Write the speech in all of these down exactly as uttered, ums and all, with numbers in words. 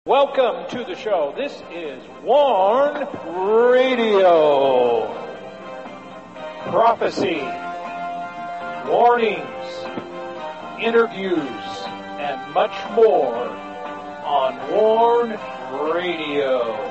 Welcome to the show. This is Warn Radio. Prophecy, warnings, interviews, and much more on Warn Radio.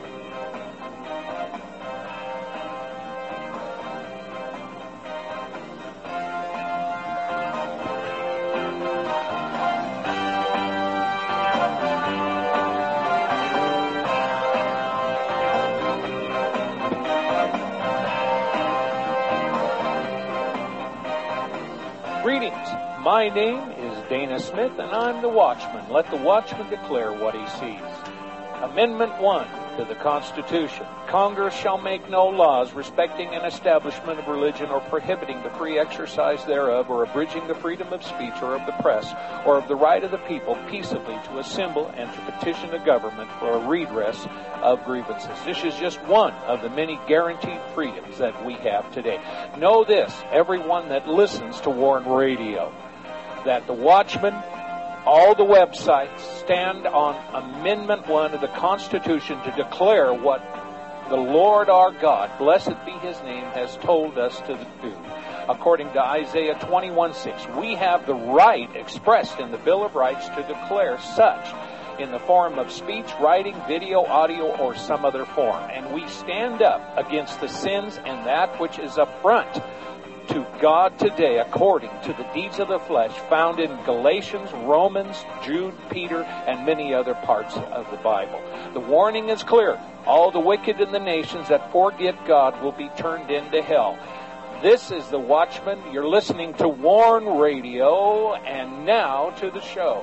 Greetings. My name is Dana Smith, and I'm the Watchman. Let the Watchman declare what he sees. Amendment one to the Constitution. Congress shall make no laws respecting an establishment of religion or prohibiting the free exercise thereof or abridging the freedom of speech or of the press or of the right of the people peaceably to assemble and to petition the government for a redress of grievances. This is just one of the many guaranteed freedoms that we have today. Know this, everyone that listens to Warn Radio, that the Watchman, all the websites stand on Amendment one of the Constitution to declare what the Lord our God, blessed be His name, has told us to do. According to Isaiah twenty-one six, we have the right expressed in the Bill of Rights to declare such in the form of speech, writing, video, audio, or some other form. And we stand up against the sins and that which is affront to God today according to the deeds of the flesh found in Galatians, Romans, Jude, Peter, and many other parts of the Bible. The warning is clear. All the wicked in the nations that forget God will be turned into hell. This is the Watchman. You're listening to Warn Radio, and now to the show.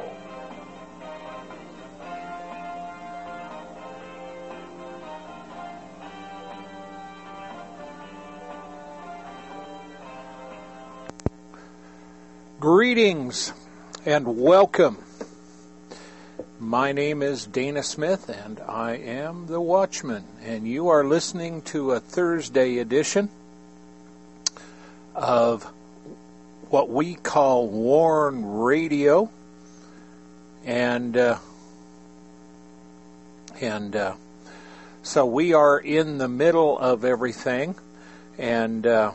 Greetings and welcome. My name is Dana Smith and I am the Watchman, and you are listening to a Thursday edition of what we call Warn Radio, and uh, and uh, so we are in the middle of everything, and uh,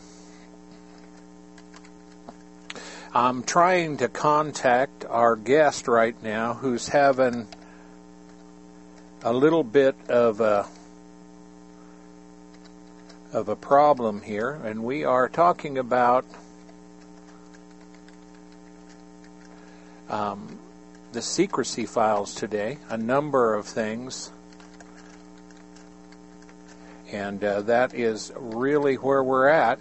I'm trying to contact our guest right now who's having a little bit of a of a problem here, and we are talking about um, the secrecy files today, a number of things, and uh, that is really where we're at.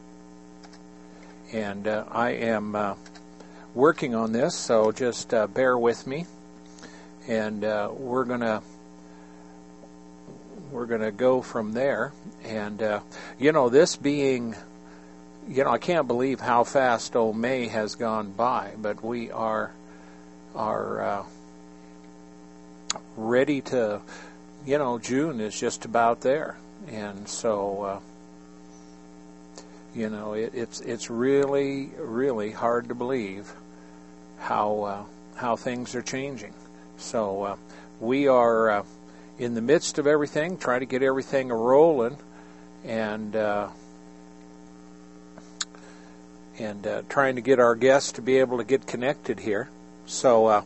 And uh, I am uh, working on this, so just uh, bear with me. And uh, we're gonna we're gonna go from there. And uh, you know, this being, you know, I can't believe how fast old May has gone by. But we are are uh, ready to, you know, June is just about there, and so. Uh, You know, it, it's it's really, really hard to believe how uh, how things are changing. So uh, we are uh, in the midst of everything, trying to get everything rolling, and uh, and uh, trying to get our guests to be able to get connected here. So uh,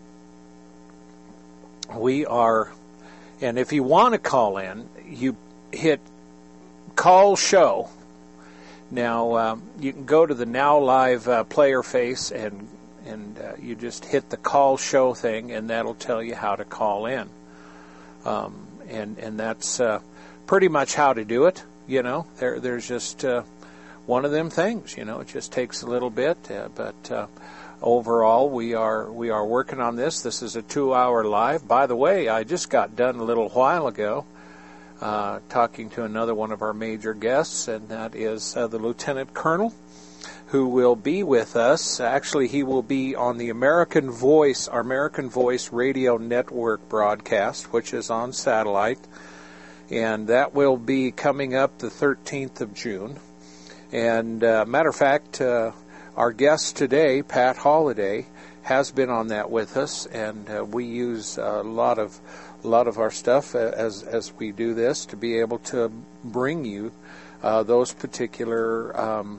we are, and if you want to call in, you hit call show. Now, um, you can go to the Now Live uh, player face, and and uh, you just hit the call show thing, and that'll tell you how to call in. Um, and and that's uh, pretty much how to do it. You know, there there's just uh, one of them things. You know, it just takes a little bit, uh, but uh, overall, we are we are working on this. This is a two-hour live. By the way, I just got done a little while ago. Uh, talking to another one of our major guests, and that is uh, the Lieutenant Colonel, who will be with us. Actually, he will be on the American Voice, our American Voice Radio Network broadcast, which is on satellite, and that will be coming up the thirteenth of June. And uh, matter of fact, uh, our guest today, Pat Holliday, has been on that with us, and uh, we use a lot of a lot of our stuff as as we do this to be able to bring you uh, those particular um,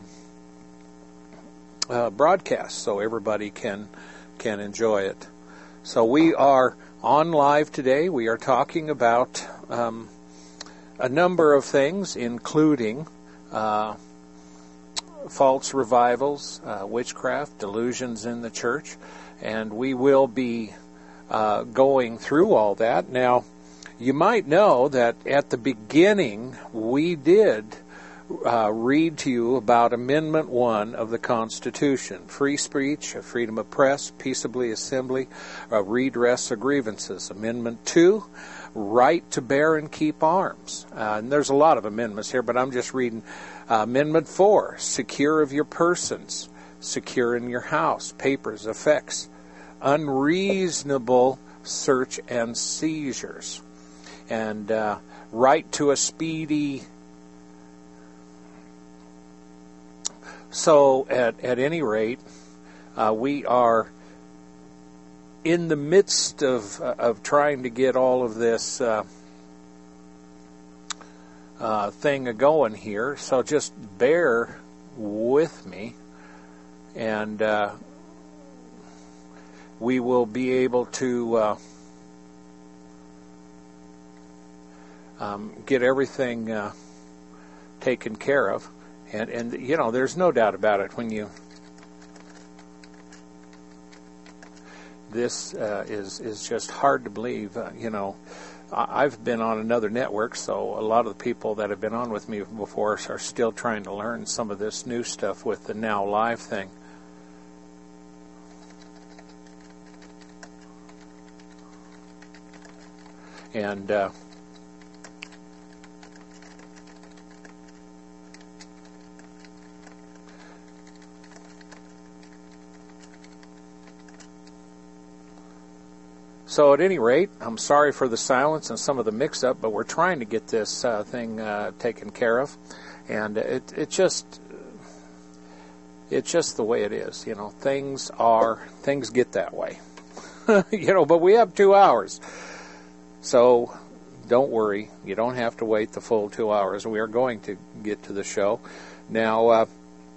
uh, broadcasts, so everybody can can enjoy it. So we are on live today. We are talking about um, a number of things, including uh, false revivals, uh, witchcraft, delusions in the church, and we will be uh, going through all that. Now, you might know that at the beginning we did uh, read to you about Amendment one of the Constitution: free speech, freedom of press, peaceably assembly, uh, redress of grievances. Amendment two, right to bear and keep arms. Uh, and there's a lot of amendments here, but I'm just reading uh, Amendment four, secure of your persons, secure in your house, papers, effects, unreasonable search and seizures, and uh, right to a speedy. So at, at any rate, uh, we are in the midst of uh, of trying to get all of this uh, uh, thing going here, so just bear with me, and uh, we will be able to uh, um, get everything uh, taken care of, and and you know, there's no doubt about it when you. This uh, is is just hard to believe. Uh, you know, I've been on another network, so a lot of the people that have been on with me before are still trying to learn some of this new stuff with the Now Live thing. And uh, So at any rate, I'm sorry for the silence and some of the mix-up, but we're trying to get this uh, thing uh, taken care of, and it it just it's just the way it is. You know, things are things get that way. You know, but we have two hours, so don't worry. You don't have to wait the full two hours. We are going to get to the show now. Uh,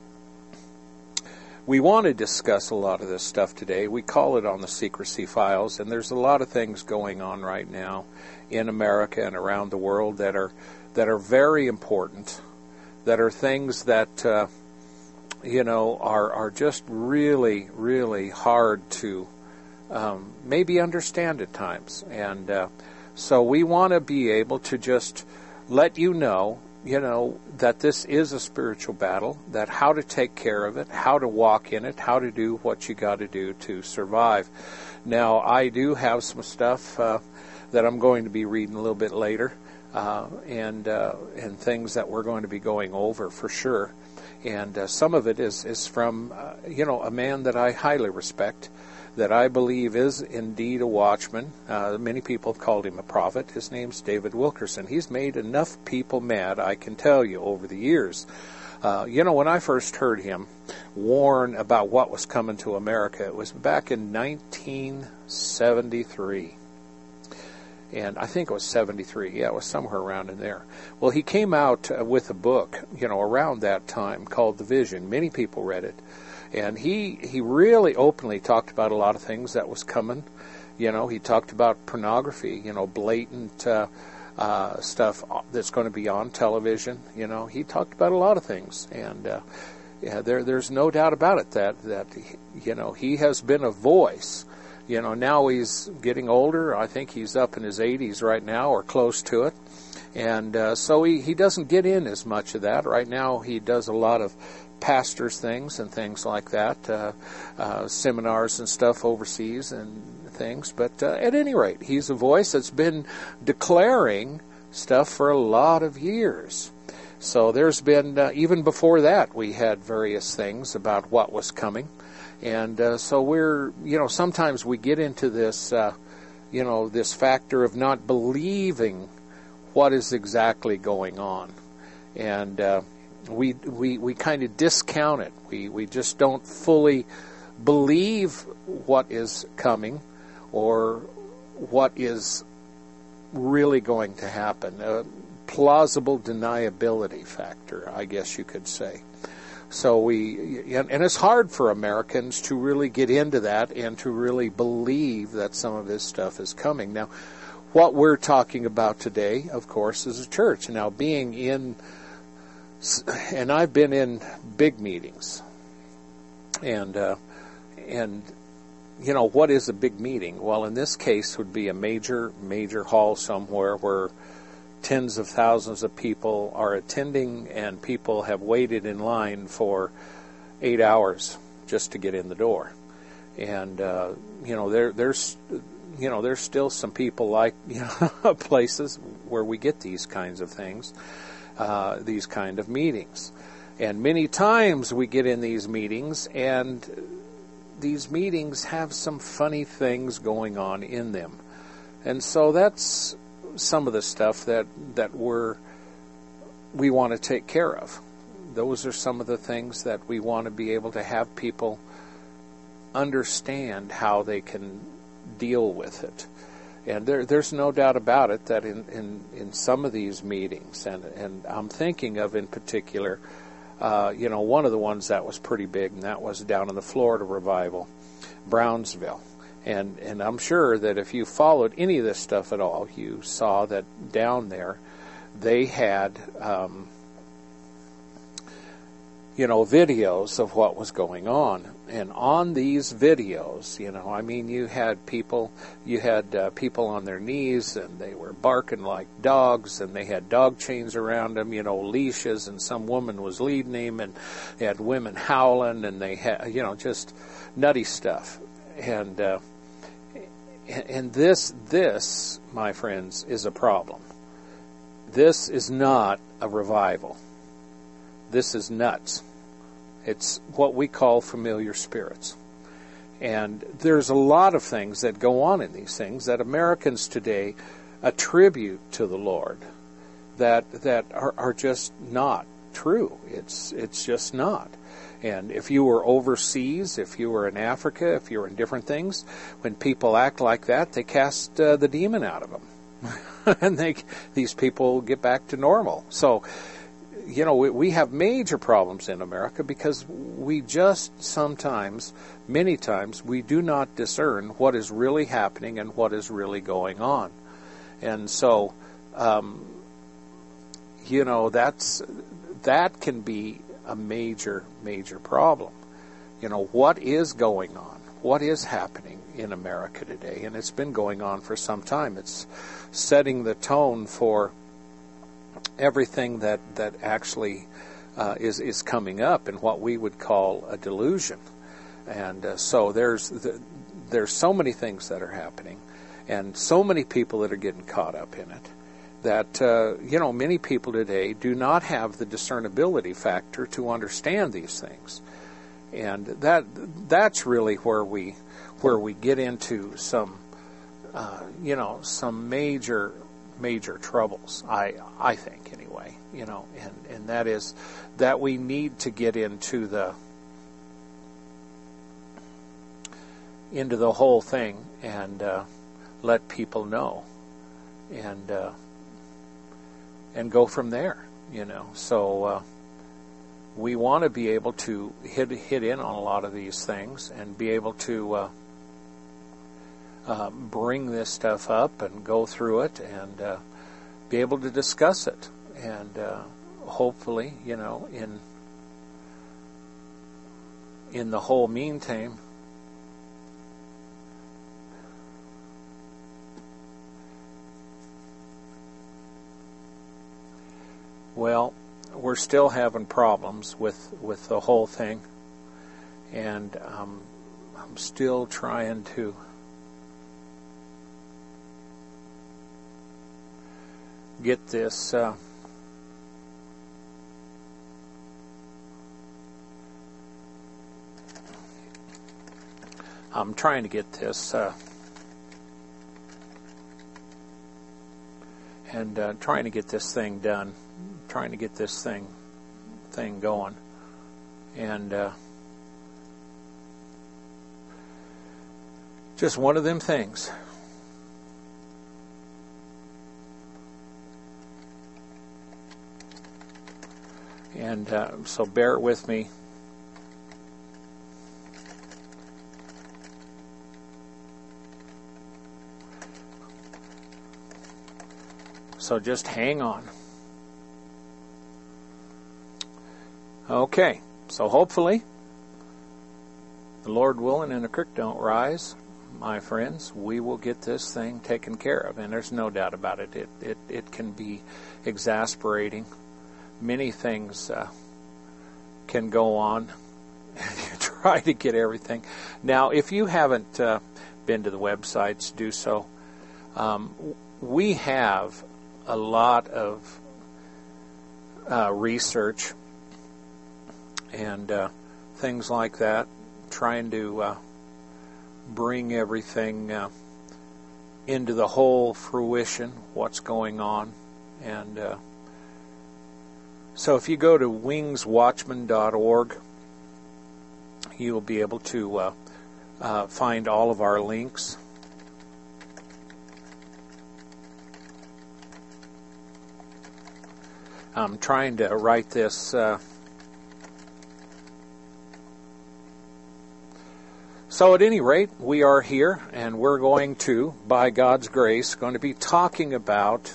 We want to discuss a lot of this stuff today. We call it on the Secrecy Files, and there's a lot of things going on right now in America and around the world that are that are very important, that are things that uh, you know are are just really, really hard to um, maybe understand at times. And uh, so we want to be able to just let you know. You know, that this is a spiritual battle, that how to take care of it, how to walk in it, how to do what you got to do to survive. Now, I do have some stuff uh, that I'm going to be reading a little bit later, uh, and uh, and things that we're going to be going over for sure. And uh, some of it is, is from, uh, you know, a man that I highly respect, that I believe is indeed a watchman. Uh, many people have called him a prophet. His name's David Wilkerson. He's made enough people mad, I can tell you, over the years. Uh, you know, when I first heard him warn about what was coming to America, it was back in nineteen seventy-three. And I think it was seventy-three. Yeah, it was somewhere around in there. Well, he came out uh, with a book, you know, around that time called The Vision. Many people read it. And he, he really openly talked about a lot of things that was coming. You know, he talked about pornography, you know, blatant uh, uh, stuff that's going to be on television. You know, he talked about a lot of things. And uh, yeah, there there's no doubt about it that, that, you know, he has been a voice. You know, now he's getting older. I think he's up in his eighties right now or close to it. And uh, so he, he doesn't get in as much of that. Right now he does a lot of pastors things and things like that, uh, uh, seminars and stuff overseas and things. But uh, at any rate, he's a voice that's been declaring stuff for a lot of years. So there's been, uh, even before that, we had various things about what was coming. And uh, so we're, you know, sometimes we get into this, uh, you know, this factor of not believing what is exactly going on. And uh, we we we kind of discount it. We we just don't fully believe what is coming or what is really going to happen. A plausible deniability factor, I guess you could say. So we, and it's hard for Americans to really get into that and to really believe that some of this stuff is coming. Now, what we're talking about today, of course, is a church. Now, being in, and I've been in big meetings, and uh, and you know, what is a big meeting? Well, in this case, would be a major major hall somewhere where tens of thousands of people are attending, and people have waited in line for eight hours just to get in the door. And uh, you know, there, there's you know, there's still some people like you know places where we get these kinds of things, uh, these kind of meetings, and many times we get in these meetings, and these meetings have some funny things going on in them, and so that's some of the stuff that, that we're, we want to take care of. Those are some of the things that we want to be able to have people understand how they can deal with it. And there, there's no doubt about it that in, in, in some of these meetings, and, and I'm thinking of in particular, uh, you know, one of the ones that was pretty big, and that was down in the Florida Revival, Brownsville. And and I'm sure that if you followed any of this stuff at all, you saw that down there they had, um, you know, videos of what was going on. And on these videos, you know, I mean, you had people, you had uh, people on their knees, and they were barking like dogs, and they had dog chains around them, you know, leashes, and some woman was leading him, and they had women howling, and they had, you know, just nutty stuff. And uh, and this, this, my friends, is a problem. This is not a revival. This is nuts. It's what we call familiar spirits. And there's a lot of things that go on in these things that Americans today attribute to the Lord that that are, are just not true. It's it's just not. And if you were overseas, if you were in Africa, if you were in different things, when people act like that, they cast uh, the demon out of them. And they, these people get back to normal. So, you know, we, we have major problems in America because we just sometimes, many times, we do not discern what is really happening and what is really going on. And so, um, you know, that's that can be a major, major problem. You know, what is going on? What is happening in America today? And it's been going on for some time. It's setting the tone for everything that, that actually uh, is, is coming up in what we would call a delusion. And uh, so there's the, there's so many things that are happening, and so many people that are getting caught up in it, that, uh, you know, many people today do not have the discernibility factor to understand these things. And that that's really where we where we get into some, uh, you know, some major, major troubles, I I think, anyway, you know, and, and that is that we need to get into the into the whole thing and uh, let people know, and uh, and go from there, you know. So uh, we want to be able to hit hit in on a lot of these things and be able to uh, uh, bring this stuff up and go through it and uh, be able to discuss it, and uh, hopefully, you know, in in the whole meantime, well, we're still having problems with, with the whole thing, and um, I'm still trying to get this uh, I'm trying to get this uh, and uh, trying to get this thing done. Trying to get this thing thing going, and uh, just one of them things. And uh, so bear with me. So just hang on. Okay, so hopefully, the Lord willing and the creek don't rise, my friends, we will get this thing taken care of. And there's no doubt about it. It it, it can be exasperating. Many things uh, can go on. You try to get everything. Now, if you haven't uh, been to the websites, do so. Um, we have a lot of uh, research and uh, things like that, trying to uh, bring everything uh, into the whole fruition, what's going on. And uh, so if you go to wings watchman dot org, you will be able to uh, uh, find all of our links. I'm trying to write this uh, so at any rate, we are here, and we're going to, by God's grace, going to be talking about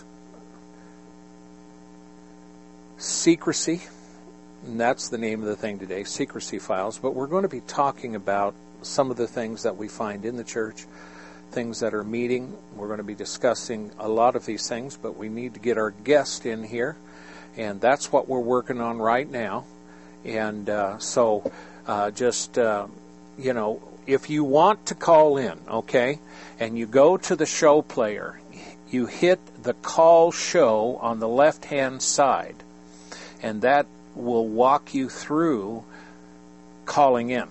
secrecy, and that's the name of the thing today, Secrecy Files. But we're going to be talking about some of the things that we find in the church, things that are meeting. We're going to be discussing a lot of these things, but we need to get our guest in here, and that's what we're working on right now. And uh, so uh, just, uh, you know, if you want to call in, okay, and you go to the show player, you hit the call show on the left-hand side, and that will walk you through calling in.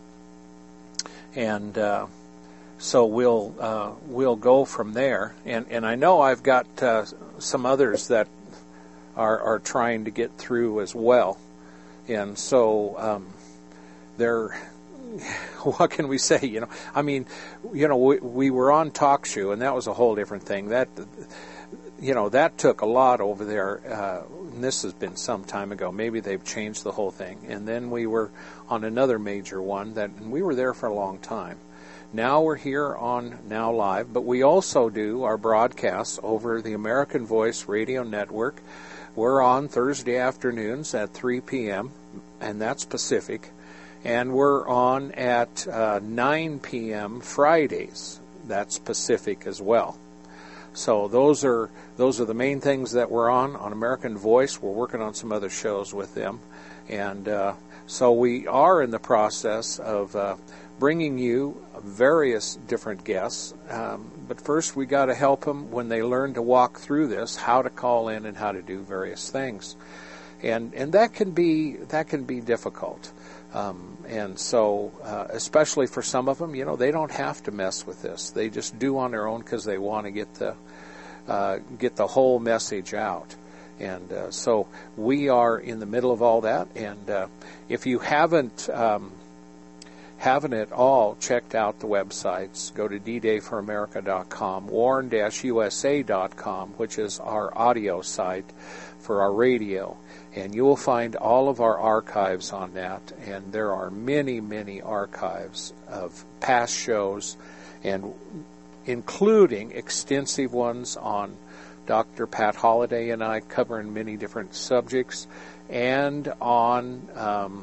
And uh, so we'll uh, we'll go from there. And and I know I've got uh, some others that are are trying to get through as well. And so um, they're. What can we say? You know, I mean, you know, we, we were on TalkShoe, and that was a whole different thing. That, you know, that took a lot over there. Uh, and this has been some time ago. Maybe they've changed the whole thing. And then we were on another major one that, and we were there for a long time. Now we're here on Now Live, but we also do our broadcasts over the American Voice Radio Network. We're on Thursday afternoons at three p.m., and that's Pacific. And we're on at uh, nine p.m. Fridays. That's Pacific as well. So those are those are the main things that we're on on American Voice. We're working on some other shows with them, and uh, so we are in the process of uh, bringing you various different guests. Um, but first, we got to help them when they learn to walk through this, how to call in and how to do various things, and and that can be that can be difficult. Um, and so, uh, especially for some of them, you know, they don't have to mess with this. They just do on their own because they want to get the uh, get the whole message out. And uh, so we are in the middle of all that. And uh, if you haven't um, haven't at all checked out the websites, go to d day for america dot com, warn dash u s a dot com, which is our audio site for our radio. And you will find all of our archives on that, and there are many, many archives of past shows, and including extensive ones on Doctor Pat Holliday and I covering many different subjects, and on um,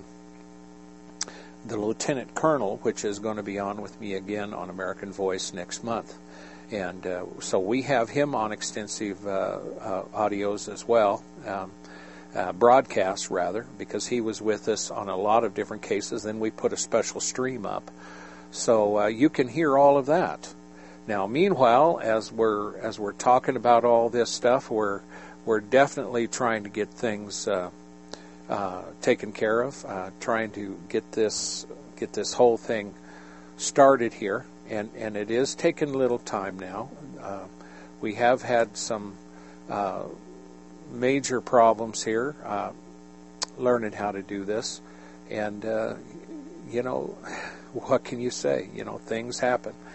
the Lieutenant Colonel, which is going to be on with me again on American Voice next month. And uh, so we have him on extensive uh, uh, audios as well. Um, Uh, broadcast rather, because he was with us on a lot of different cases. Then we put a special stream up, so uh, you can hear all of that. Now, meanwhile, as we're as we're talking about all this stuff, we're we're definitely trying to get things uh, uh, taken care of, uh, trying to get this get this whole thing started here, and and it is taking a little time now. Uh, we have had some Uh, major problems here, uh, learning how to do this, and uh, you know, what can you say? You know, things happen.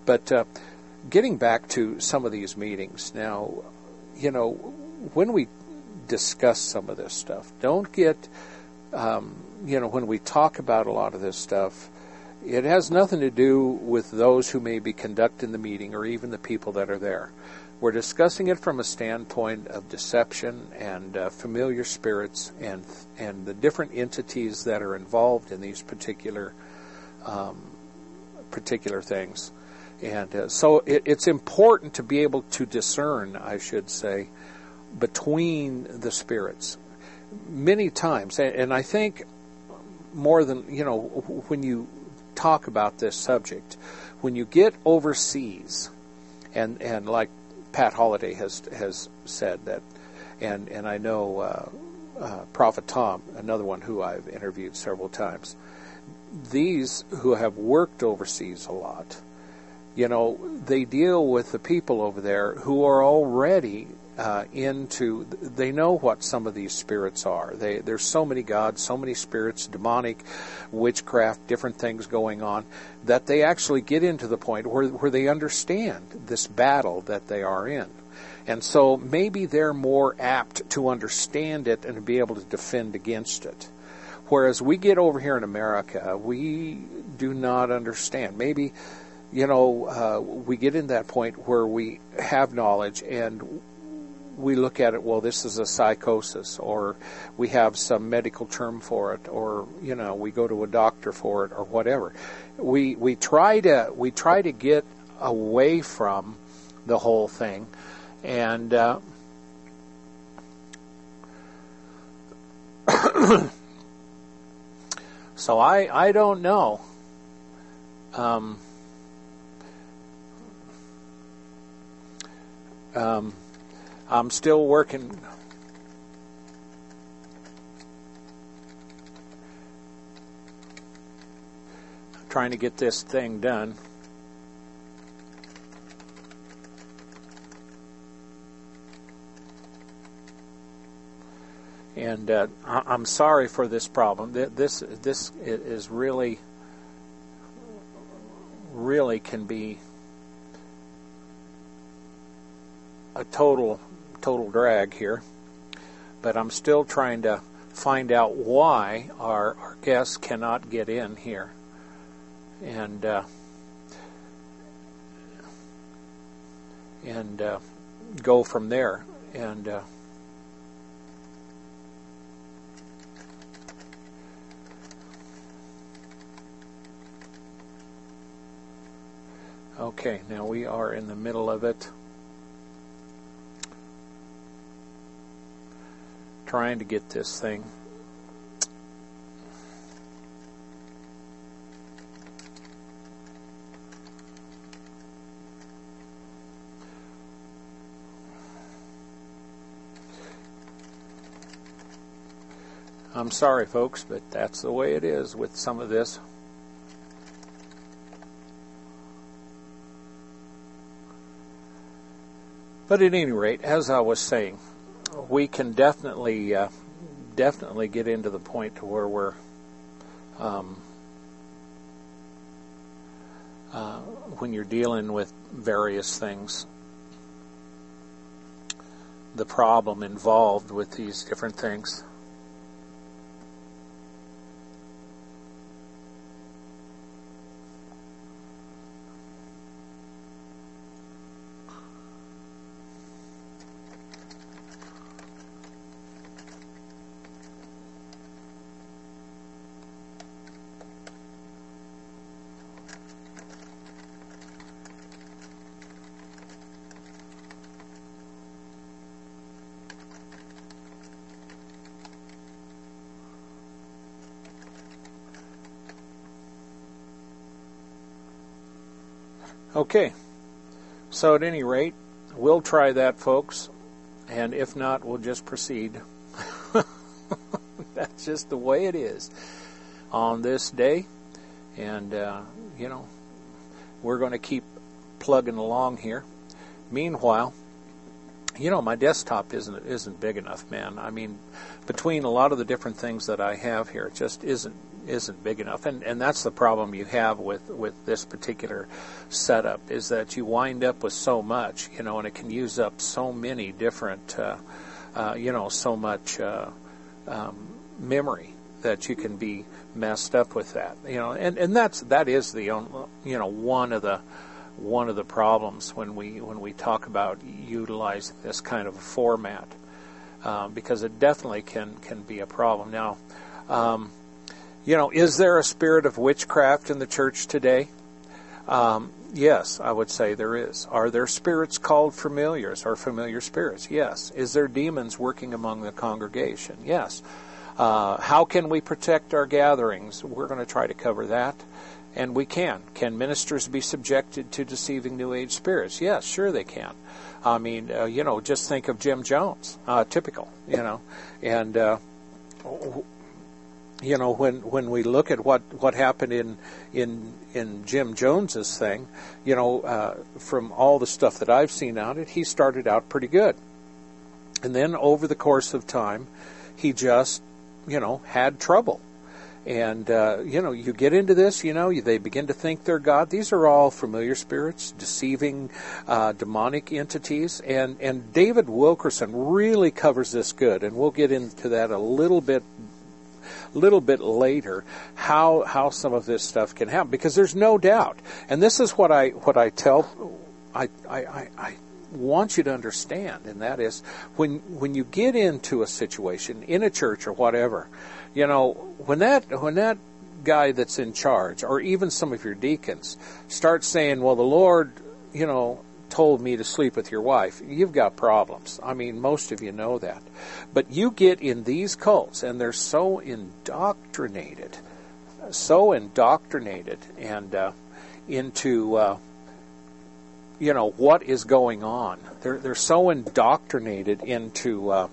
But uh, getting back to some of these meetings now, you know, when we discuss some of this stuff, don't get, um, you know, when we talk about a lot of this stuff, it has nothing to do with those who may be conducting the meeting or even the people that are there. We're discussing it from a standpoint of deception and uh, familiar spirits and and the different entities that are involved in these particular um, particular things. And uh, so it, it's important to be able to discern, I should say, between the spirits. Many times, and, and I think more than, you know, when you talk about this subject, when you get overseas, and and like Pat Holliday has has said that, and and I know uh, uh, Prophet Tom, another one who I've interviewed several times. These who have worked overseas a lot, you know, they deal with the people over there who are already uh, into. They know what some of these spirits are. They there's so many gods, so many spirits, demonic, witchcraft, different things going on, that they actually get into the point where where they understand this battle that they are in. And so maybe they're more apt to understand it and to be able to defend against it. Whereas we get over here in America, we do not understand. Maybe, you know, uh, we get in that point where we have knowledge and we look at it, well, this is a psychosis, or we have some medical term for it, or, you know, we go to a doctor for it, or whatever. We we try to we try to get away from the whole thing, and uh, so I I don't know. Um, um, I'm still working. Trying to get this thing done. And uh, I'm sorry for this problem. This this is really, really can be a total total drag here. But I'm still trying to find out why our, our guests cannot get in here. And uh, and uh, go from there. And uh, okay, now we are in the middle of it, trying to get this thing. I'm sorry, folks, but that's the way it is with some of this. But at any rate, as I was saying, we can definitely, uh, definitely get into the point to where we're, um, uh, when you're dealing with various things, the problem involved with these different things. Okay, so at any rate, we'll try that, folks, and if not, we'll just proceed. That's just the way it is on this day, and, uh, you know, we're going to keep plugging along here. Meanwhile, you know, my desktop isn't isn't big enough, man. I mean, between a lot of the different things that I have here, it just isn't isn't big enough, and and that's the problem you have with with this particular setup, is that you wind up with so much, you know, and it can use up so many different, uh, uh, you know, so much uh, um, memory that you can be messed up with that, you know, and and that's that is the only, you know, one of the one of the problems when we when we talk about utilizing this kind of a format, um, because it definitely can can be a problem. Now, um, you know, is there a spirit of witchcraft in the church today? Um, yes, I would say there is. Are there spirits called familiars or familiar spirits? Yes. Is there demons working among the congregation? Yes. Uh, how can we protect our gatherings? We're going to try to cover that. And we can. Can ministers be subjected to deceiving New Age spirits? Yes, sure they can. I mean, uh, you know, just think of Jim Jones, uh, typical, you know. And, uh, you know, when when we look at what, what happened in, in in Jim Jones's thing, you know, uh, from all the stuff that I've seen out it, he started out pretty good. And then over the course of time, he just, you know, had trouble. And, uh, you know, you get into this, you know, they begin to think they're God. These are all familiar spirits, deceiving uh, demonic entities. And, and David Wilkerson really covers this good. And we'll get into that a little bit little bit later, how how some of this stuff can happen. Because there's no doubt. And this is what I what I tell, I I, I, I want you to understand, and that is, when when you get into a situation in a church or whatever, you know, when that when that guy that's in charge, or even some of your deacons, starts saying, well, the Lord, you know, told me to sleep with your wife, you've got problems. I mean, most of you know that. But you get in these cults, and they're so indoctrinated, so indoctrinated, and uh, into uh, you know, what is going on. They're they're so indoctrinated into uh,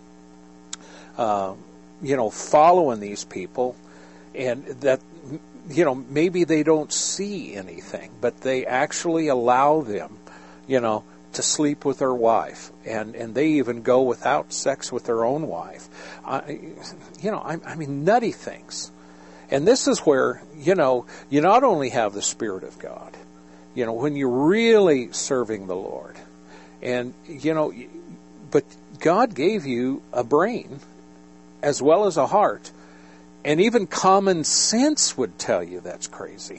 uh, you know, following these people, and that, you know, maybe they don't see anything, but they actually allow them, you know, to sleep with their wife, and and they even go without sex with their own wife. I, you know, I, I mean, nutty things. And this is where, you know, you not only have the Spirit of God, you know, when you're really serving the Lord, and, you know, but God gave you a brain as well as a heart, and even common sense would tell you that's crazy.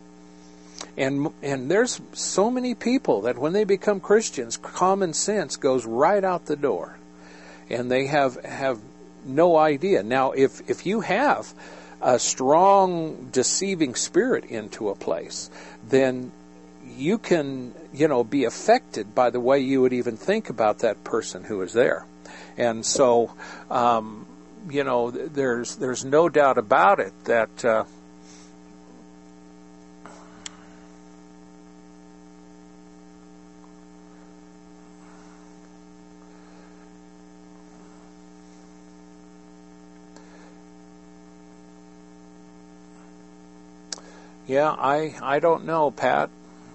And and there's so many people that when they become Christians, common sense goes right out the door, and they have have no idea. Now, if if you have a strong deceiving spirit into a place, then you can, you know, be affected by the way you would even think about that person who is there. And so, um, you know, there's there's no doubt about it that uh, yeah, I I don't know, Pat.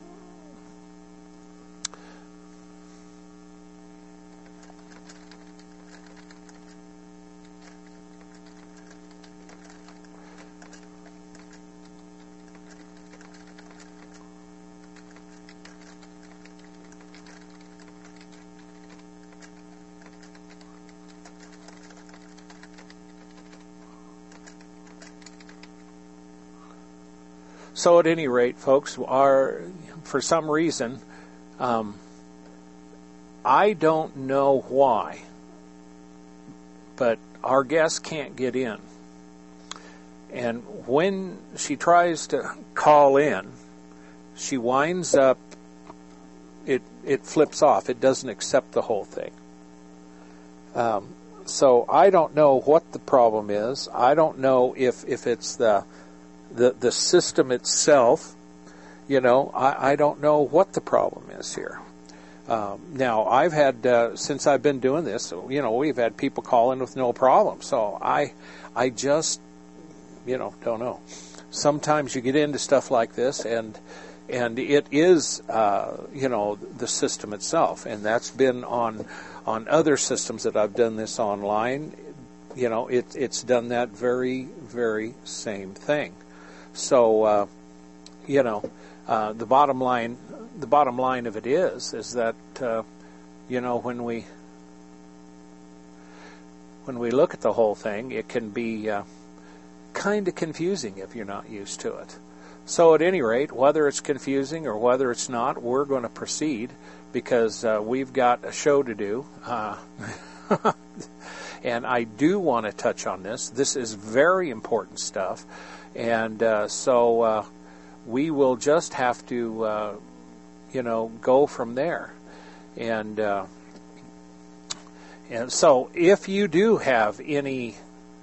So at any rate, folks, are for some reason, um, I don't know why, but our guest can't get in. And when she tries to call in, she winds up, it it flips off. It doesn't accept the whole thing. Um, so I don't know what the problem is. I don't know if, if it's the The, the system itself, you know, I, I don't know what the problem is here. Um, now, I've had, uh, since I've been doing this, you know, we've had people call in with no problem. So I, I just, you know, don't know. Sometimes you get into stuff like this, and and it is, uh, you know, the system itself. And that's been on, on other systems that I've done this online. you know, it, it's done that very, very same thing. So, uh, you know, uh, the bottom line, the bottom line of it is, is that, uh, you know, when we, when we look at the whole thing, it can be uh, kind of confusing if you're not used to it. So at any rate, whether it's confusing or whether it's not, we're going to proceed because uh, we've got a show to do. Uh, and I do want to touch on this. This is very important stuff. And uh, so uh, we will just have to, uh, you know, go from there. And uh, and so if you do have any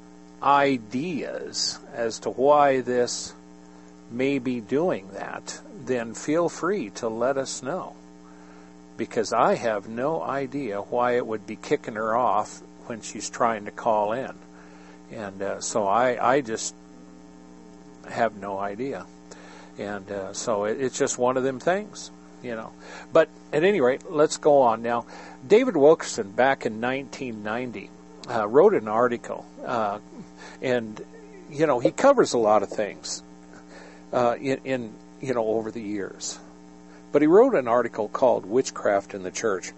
ideas as to why this may be doing that, then feel free to let us know. Because I have no idea why it would be kicking her off when she's trying to call in. And uh, so I, I just have no idea. And uh, so it, it's just one of them things, you know. But at any rate, let's go on now. David Wilkerson, back in nineteen ninety, uh, wrote an article. Uh, and, you know, he covers a lot of things uh, in, in, you know, over the years. But he wrote an article called Witchcraft in the Church.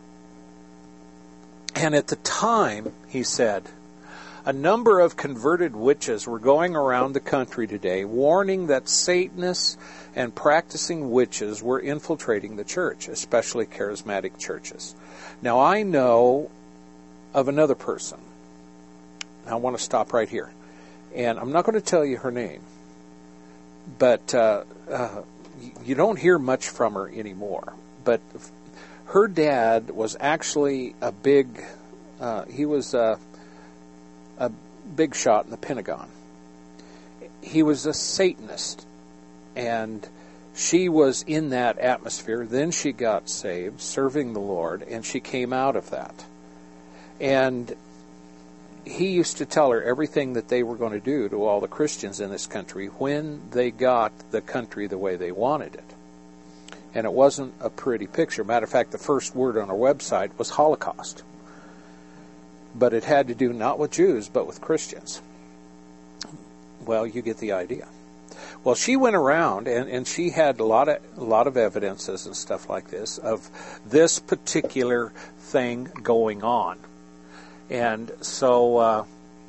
And at the time, he said, a number of converted witches were going around the country today warning that Satanists and practicing witches were infiltrating the church, especially charismatic churches. Now, I know of another person. I want to stop right here. And I'm not going to tell you her name. But uh, uh, you don't hear much from her anymore. But her dad was actually a big, uh, he was a, a big shot in the Pentagon. He was a Satanist, and she was in that atmosphere. Then she got saved, serving the Lord, and she came out of that. And he used to tell her everything that they were going to do to all the Christians in this country when they got the country the way they wanted it. And it wasn't a pretty picture. Matter of fact, the first word on our website was Holocaust. But it had to do not with Jews, but with Christians. Well, you get the idea. Well, she went around, and, and she had a lot of a lot of evidences and stuff like this of this particular thing going on. And so uh,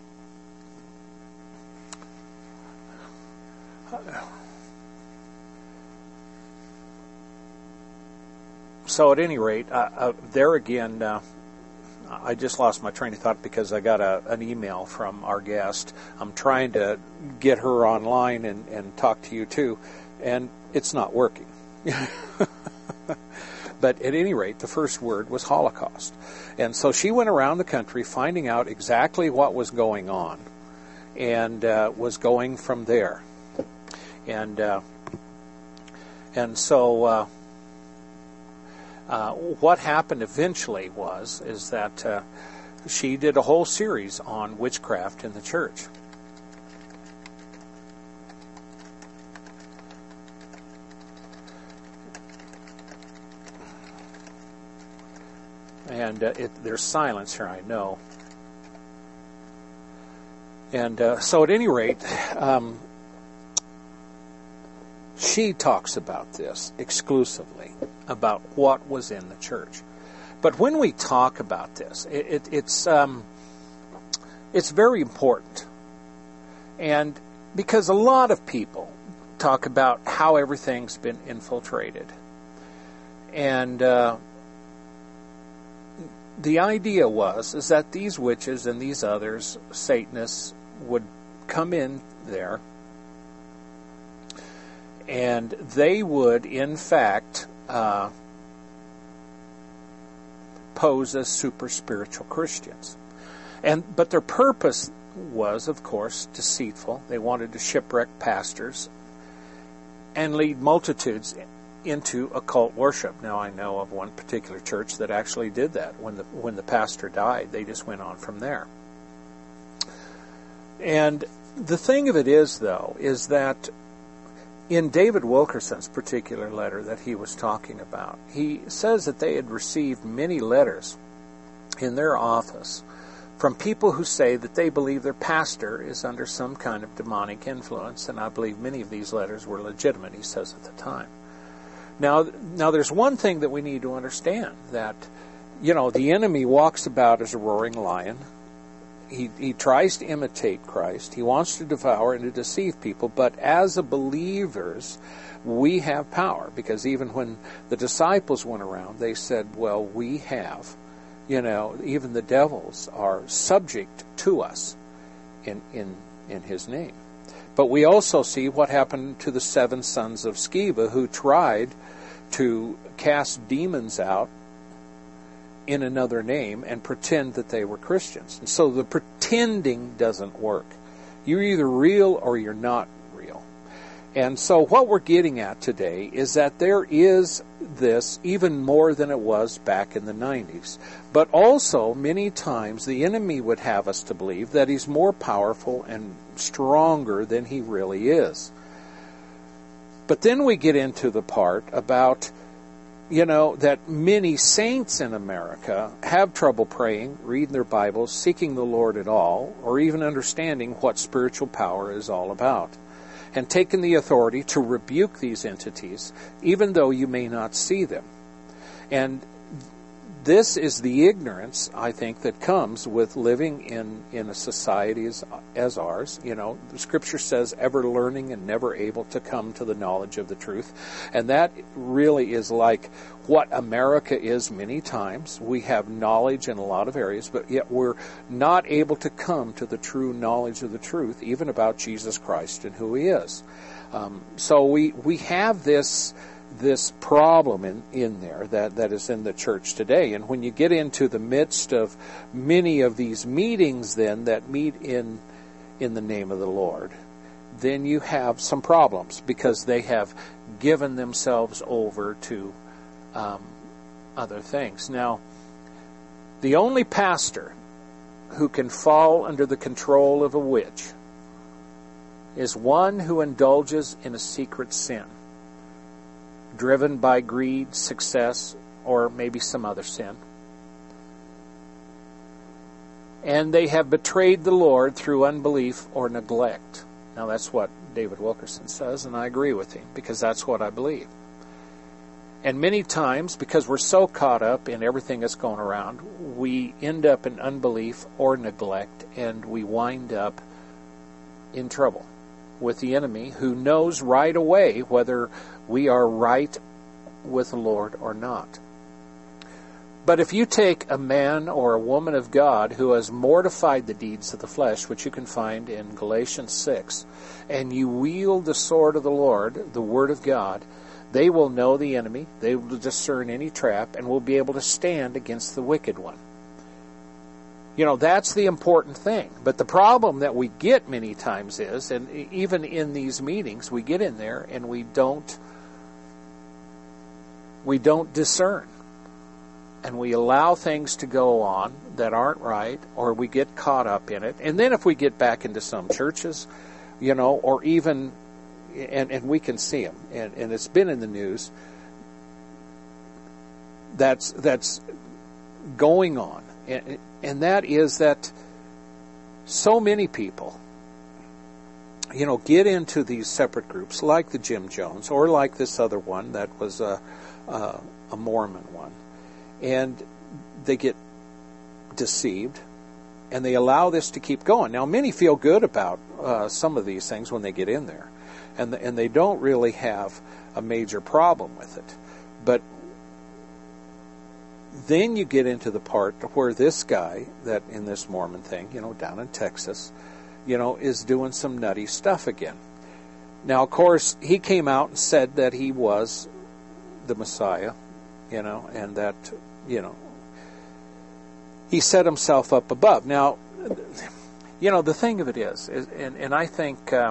so at any rate, uh, uh, there again, uh, I just lost my train of thought because I got a, an email from our guest. I'm trying to get her online and, and talk to you too, and it's not working. But at any rate, the first word was Holocaust. And so she went around the country finding out exactly what was going on and uh, was going from there. And uh, and so uh, uh, what happened eventually was is that uh, she did a whole series on witchcraft in the church. And uh, it, there's silence here, I know. And uh, so at any rate, um, she talks about this exclusively, about what was in the church. But when we talk about this, it, it, it's um, it's very important. And because a lot of people talk about how everything's been infiltrated. And uh, the idea was is that these witches and these others, Satanists, would come in there and they would, in fact, uh, pose as super spiritual Christians. And but their purpose was, of course, deceitful. They wanted to shipwreck pastors and lead multitudes into occult worship. Now, I know of one particular church that actually did that. When the when the pastor died, they just went on from there. And the thing of it is, though, is that in David Wilkerson's particular letter that he was talking about, he says that they had received many letters in their office from people who say that they believe their pastor is under some kind of demonic influence, and I believe many of these letters were legitimate, he says at the time. Now, now there's one thing that we need to understand, that, you know, the enemy walks about as a roaring lion. He, he tries to imitate Christ. He wants to devour and to deceive people, but as a believers, we have power, because even when the disciples went around, they said, well, we have, you know, even the devils are subject to us in, in, in his name. But we also see what happened to the seven sons of Sceva, who tried to cast demons out in another name and pretend that they were Christians. And so the pretending doesn't work. You're either real or you're not real. And so what we're getting at today is that there is this even more than it was back in the nineties. But also, many times, the enemy would have us to believe that he's more powerful and stronger than he really is. But then we get into the part about, you know, that many saints in America have trouble praying, reading their Bibles, seeking the Lord at all, or even understanding what spiritual power is all about, and taking the authority to rebuke these entities, even though you may not see them. And this is the ignorance, I think, that comes with living in, in a society as, as ours. You know, the Scripture says, ever learning and never able to come to the knowledge of the truth. And that really is like what America is many times. We have knowledge in a lot of areas, but yet we're not able to come to the true knowledge of the truth, even about Jesus Christ and who he is. Um, so we, we have this... this problem in, in there that, that is in the church today. And when you get into the midst of many of these meetings then that meet in in the name of the Lord, then you have some problems, because they have given themselves over to um, other things. Now, the only pastor who can fall under the control of a witch is one who indulges in a secret sin, driven by greed, success, or maybe some other sin. And they have betrayed the Lord through unbelief or neglect. Now that's what David Wilkerson says, and I agree with him, because that's what I believe. And many times, because we're so caught up in everything that's going around, we end up in unbelief or neglect, and we wind up in trouble with the enemy, who knows right away whether we are right with the Lord or not. But if you take a man or a woman of God who has mortified the deeds of the flesh, which you can find in Galatians six, and you wield the sword of the Lord, the Word of God, they will know the enemy, they will discern any trap, and will be able to stand against the wicked one. You know, that's the important thing. But the problem that we get many times is, and even in these meetings, we get in there and we don't, we don't discern. And we allow things to go on that aren't right, or we get caught up in it. And then if we get back into some churches, you know, or even, and, and we can see them, and, and it's been in the news, that's, that's going on. And, and that is that so many people, you know, get into these separate groups like the Jim Jones, or like this other one that was a, a, a Mormon one, and they get deceived, and they allow this to keep going. Now, many feel good about uh, some of these things when they get in there, and the, and they don't really have a major problem with it. But then you get into the part where this guy that in this Mormon thing, you know, down in Texas, you know, is doing some nutty stuff again. Now, of course, he came out and said that he was the Messiah, you know, and that, you know, he set himself up above. Now, you know, the thing of it is, is and, and I think uh,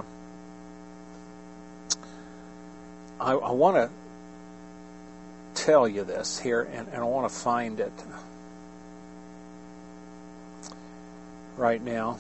I, I want to tell you this here, and, and I want to find it right now.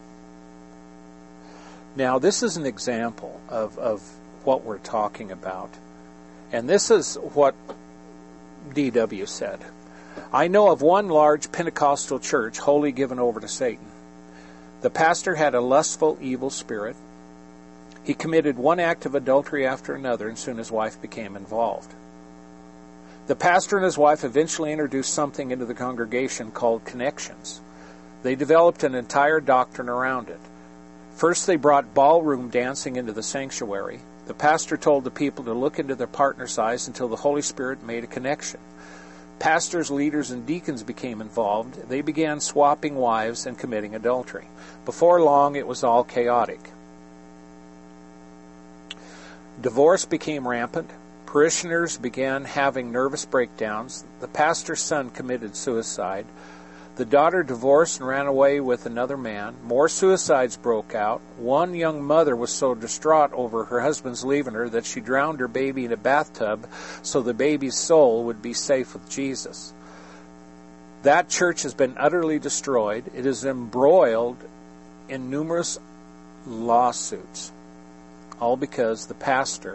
Now, this is an example of, of what we're talking about. And this is what D W said. I know of one large Pentecostal church wholly given over to Satan. The pastor had a lustful, evil spirit. He committed one act of adultery after another, and soon his wife became involved. The pastor and his wife eventually introduced something into the congregation called connections. They developed an entire doctrine around it. First, they brought ballroom dancing into the sanctuary. The pastor told the people to look into their partner's eyes until the Holy Spirit made a connection. Pastors, leaders, and deacons became involved. They began swapping wives and committing adultery. Before long, it was all chaotic. Divorce became rampant. Parishioners began having nervous breakdowns. The pastor's son committed suicide. The daughter divorced and ran away with another man. More suicides broke out. One young mother was so distraught over her husband's leaving her that she drowned her baby in a bathtub so the baby's soul would be safe with Jesus. That church has been utterly destroyed. It is embroiled in numerous lawsuits, all because the pastor,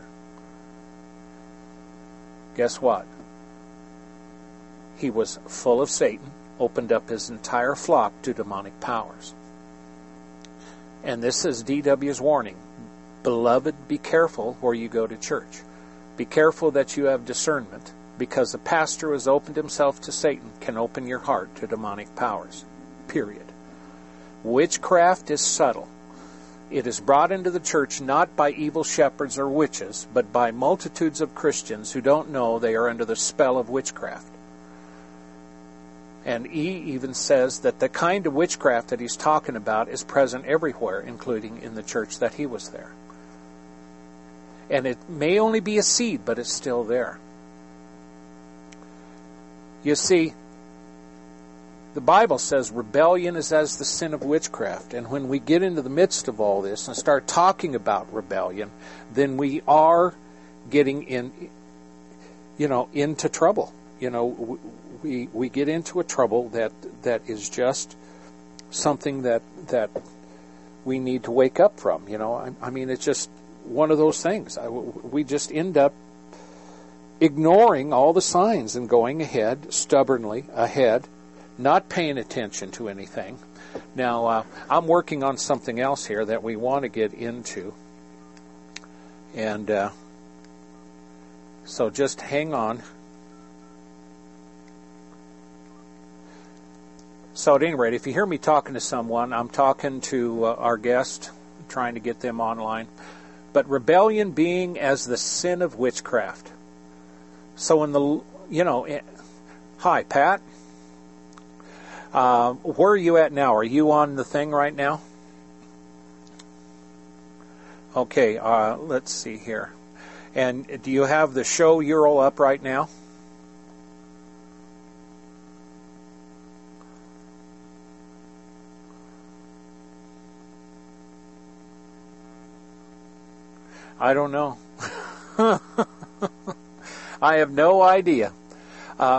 guess what? He was full of Satan, opened up his entire flock to demonic powers. And this is D W's warning. Beloved, be careful where you go to church. Be careful that you have discernment, because a pastor who has opened himself to Satan can open your heart to demonic powers. Period. Witchcraft is subtle. It is brought into the church not by evil shepherds or witches, but by multitudes of Christians who don't know they are under the spell of witchcraft. And he even says that the kind of witchcraft that he's talking about is present everywhere, including in the church that he was there. And it may only be a seed, but it's still there. You see, the Bible says rebellion is as the sin of witchcraft. And when we get into the midst of all this and start talking about rebellion, then we are getting in, you know, into trouble. You know, we we get into a trouble that that is just something that that we need to wake up from. You know, I, I mean, it's just one of those things. I, we just end up ignoring all the signs and going ahead, stubbornly ahead, not paying attention to anything. Now, uh, I'm working on something else here that we want to get into. And uh, so just hang on. So at any rate, if you hear me talking to someone, I'm talking to uh, our guest, trying to get them online. But rebellion being as the sin of witchcraft. So in the, you know, hi, Pat. Uh, where are you at now? Are you on the thing right now? Okay, uh, let's see here. And do you have the show U R L up right now? I don't know. I have no idea. Uh,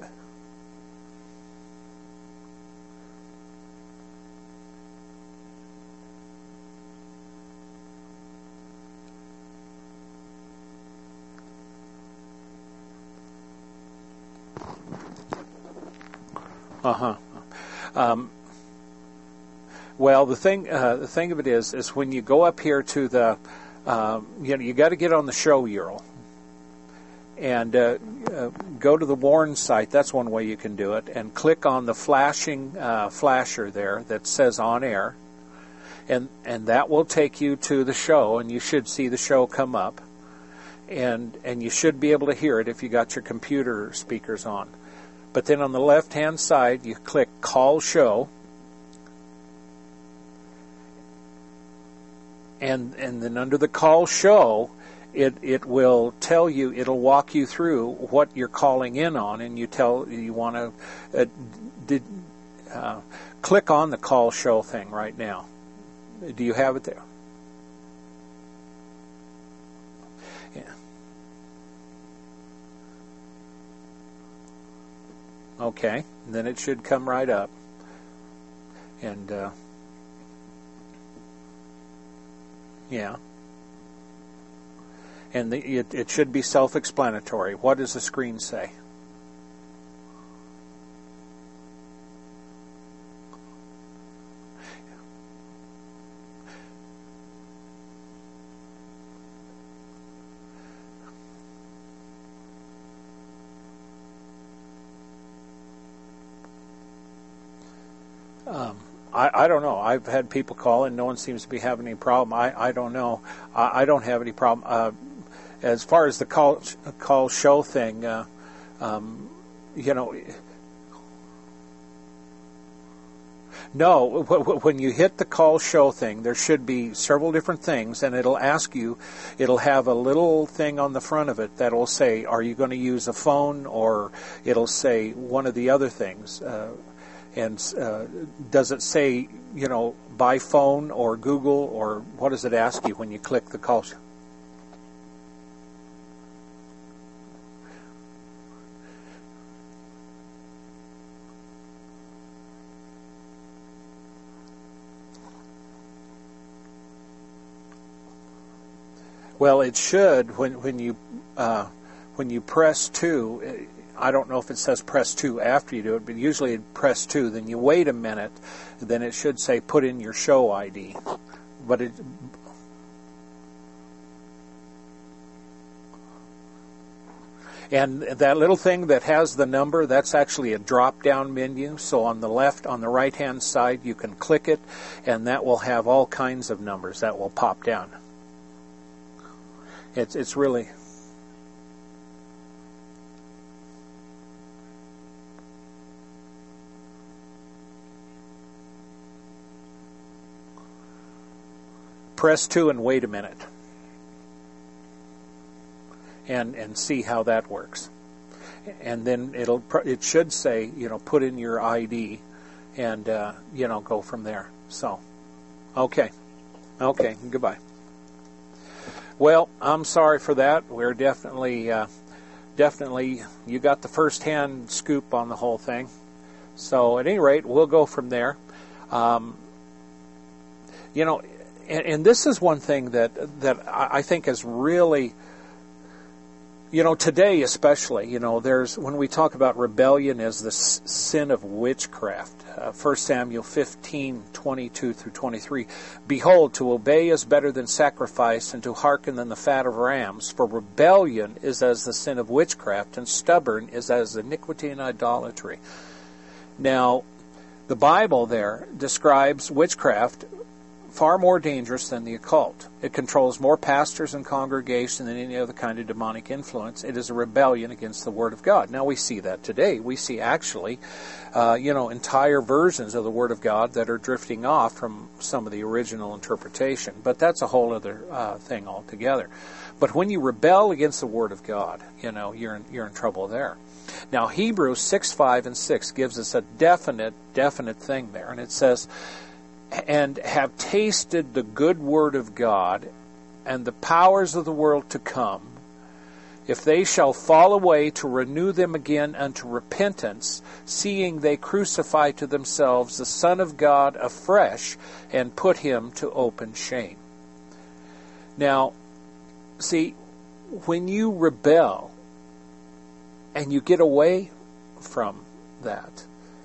Uh-huh. Um, well, the thing, uh, the thing of it is, is when you go up here to the, uh, you know, you got to get on the show U R L and uh, uh, go to the Warren site. That's one way you can do it, and click on the flashing uh, flasher there that says on air, and and that will take you to the show, and you should see the show come up, and and you should be able to hear it if you got your computer speakers on. But then on the left-hand side, you click Call Show, and and then under the Call Show, it it will tell you, it'll walk you through what you're calling in on, and you tell you want to uh, did uh, click on the Call Show thing right now. Do you have it there? Yeah. Okay, and then it should come right up. And, uh, yeah. And the, it, it should be self-explanatory. What does the screen say? um, I, I don't know. I've had people call and no one seems to be having any problem. I, I don't know. I, I don't have any problem. Uh, as far as the call call show thing, uh, um, you know, no, when you hit the call show thing, there should be several different things, and it'll ask you, it'll have a little thing on the front of it that will say, are you going to use a phone, or it'll say one of the other things. Uh, and uh, does it say, you know, by phone or Google, or what does it ask you when you click the call show? Well, it should when when you uh, when you press two. I don't know if it says press two after you do it, but usually it press two. Then you wait a minute, then it should say put in your show I D. But it. And that little thing that has the number, that's actually a drop-down menu. So on the left, on the right-hand side, you can click it, and that will have all kinds of numbers that will pop down. It's it's really press two and wait a minute, and and see how that works, and then it'll it should say, you know, put in your I D, and uh, you know, go from there. So, okay, okay, goodbye. Well, I'm sorry for that. We're definitely, uh, definitely, you got the first-hand scoop on the whole thing. So, at any rate, we'll go from there. Um, you know, and, and this is one thing that that I think is really, you know, today especially, you know, there's, when we talk about rebellion as the s- sin of witchcraft, uh, First Samuel fifteen, twenty-two through twenty-three, behold, to obey is better than sacrifice, and to hearken than the fat of rams, for rebellion is as the sin of witchcraft, and stubborn is as iniquity and idolatry. Now, the Bible there describes witchcraft far more dangerous than the occult. It controls more pastors and congregation than any other kind of demonic influence. It is a rebellion against the Word of God. Now, we see that today. We see actually, uh, you know, entire versions of the Word of God that are drifting off from some of the original interpretation. But that's a whole other uh, thing altogether. But when you rebel against the Word of God, you know, you're in, you're in trouble there. Now, Hebrews six, five, and six gives us a definite, definite thing there. And it says, and have tasted the good word of God and the powers of the world to come, if they shall fall away, to renew them again unto repentance, seeing they crucify to themselves the Son of God afresh, and put him to open shame. Now, see, when you rebel and you get away from that,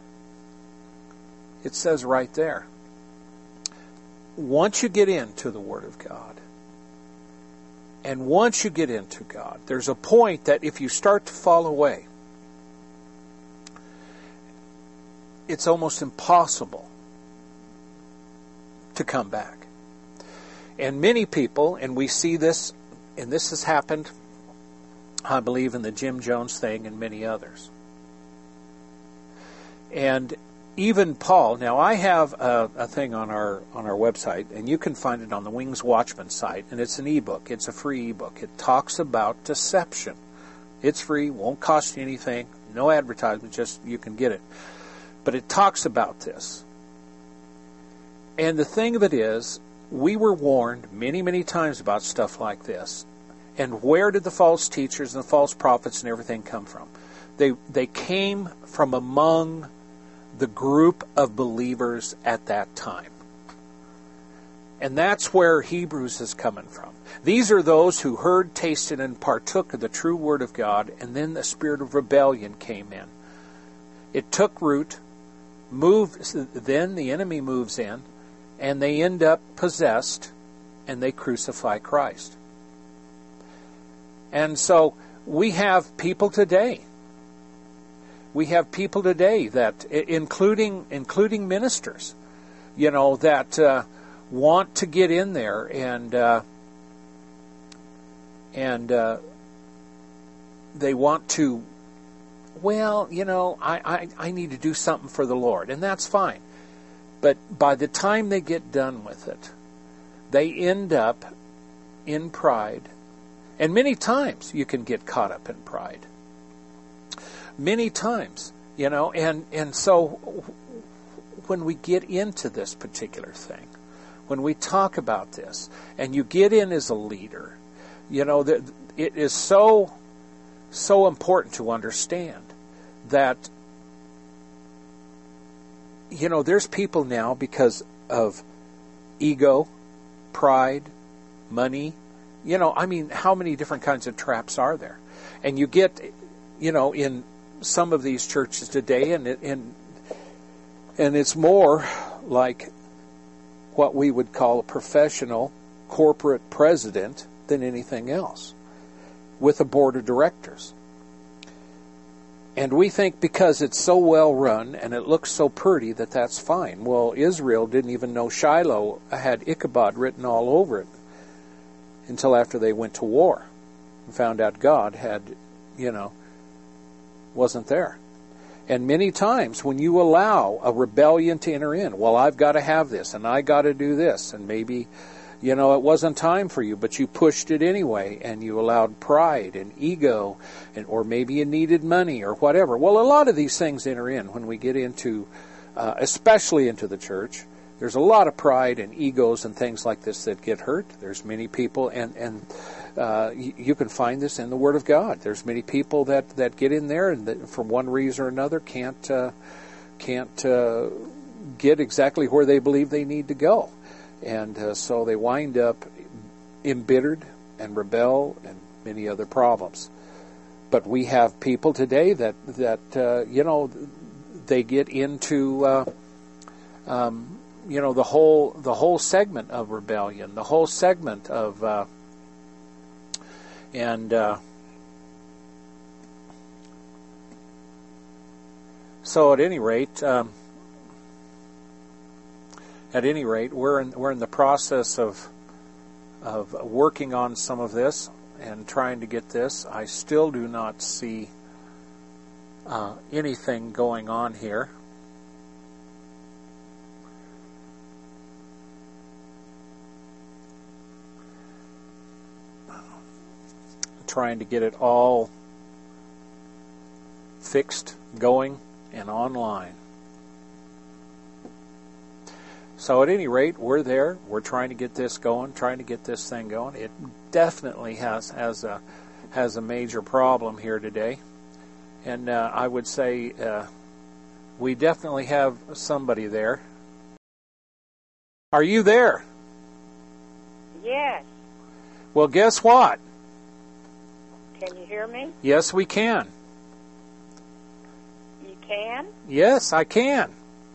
it says right there, once you get into the Word of God, and once you get into God, there's a point that if you start to fall away, it's almost impossible to come back. And many people, and we see this, and this has happened, I believe, in the Jim Jones thing and many others. And even Paul, now I have a, a thing on our on our website, and you can find it on the Wings Watchman site, and it's an ebook. It's a free ebook. It talks about deception. It's free, won't cost you anything, no advertisement, just you can get it. But it talks about this. And the thing of it is, we were warned many, many times about stuff like this. And where did the false teachers and the false prophets and everything come from? They they came from among the group of believers at that time. And that's where Hebrews is coming from. These are those who heard, tasted, and partook of the true Word of God, and then the spirit of rebellion came in. It took root, moved, then the enemy moves in, and they end up possessed, and they crucify Christ. And so we have people today. we have people today that, including including ministers, you know, that uh, want to get in there and uh, and uh, they want to, well, you know, I, I, I need to do something for the Lord, and that's fine. But by the time they get done with it, they end up in pride. And many times you can get caught up in pride. Many times, you know, and, and so when we get into this particular thing, when we talk about this, and you get in as a leader, you know, it is so, so important to understand that, you know, there's people now because of ego, pride, money. You know, I mean, how many different kinds of traps are there? And you get, you know, in some of these churches today, and it, and and it's more like what we would call a professional corporate president than anything else, with a board of directors. And we think because it's so well run and it looks so pretty that that's fine. Well, Israel didn't even know Shiloh had Ichabod written all over it until after they went to war and found out God had, you know, wasn't there. And many times when you allow a rebellion to enter in, well, I've got to have this and I got to do this, and maybe, you know, it wasn't time for you, but you pushed it anyway, and you allowed pride and ego, and or maybe you needed money or whatever. Well, a lot of these things enter in when we get into, uh, especially into the church. There's a lot of pride and egos and things like this that get hurt. There's many people, and, and uh, you, you can find this in the Word of God. There's many people that, that get in there and that for one reason or another can't, uh, can't uh, get exactly where they believe they need to go. And uh, so they wind up embittered and rebel and many other problems. But we have people today that, that uh, you know, they get into, uh, um, you know, the whole the whole segment of rebellion, the whole segment of, uh, and uh, so at any rate, um, At any rate, we're in we're in the process of of working on some of this and trying to get this. I still do not see uh, anything going on here. Trying to get it all fixed, going, and online. So at any rate, we're there. We're trying to get this going, trying to get this thing going. It definitely has has a has a major problem here today, and uh, I would say uh, we definitely have somebody there. Are you there? Yes. Well, guess what? Can you hear me? Yes, we can. You can? Yes, I can.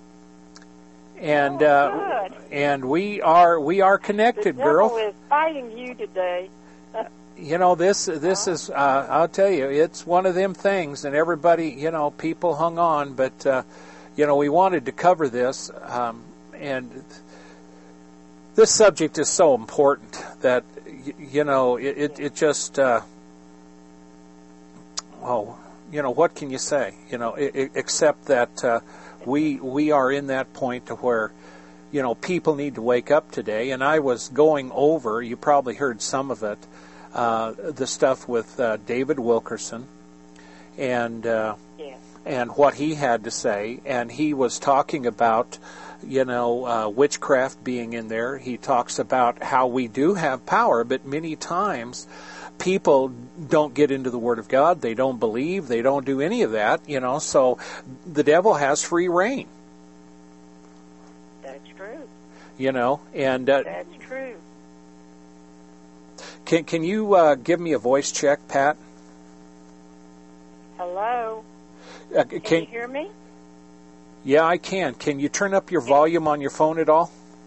And oh, uh, good. and we are we are connected, the girl. devil is fighting you today. You know, this this is uh, I'll tell you, it's one of them things, and everybody, you know, people hung on, but uh, you know, we wanted to cover this, um, and this subject is so important that you know it it, it just uh, oh you know what can you say, you know, it, it, except that. Uh, We we are in that point to where, you know, people need to wake up today. And I was going over, you probably heard some of it, uh, the stuff with uh, David Wilkerson and uh, yeah. and what he had to say. And he was talking about, you know, uh, witchcraft being in there. He talks about how we do have power, but many times people don't get into the Word of God. They don't believe. They don't do any of that, you know. So the devil has free reign. That's true. You know, and uh, that's true. Can can you uh, give me a voice check, Pat? Hello. Uh, can, can you hear me? Yeah, I can. Can you turn up your volume on your phone at all?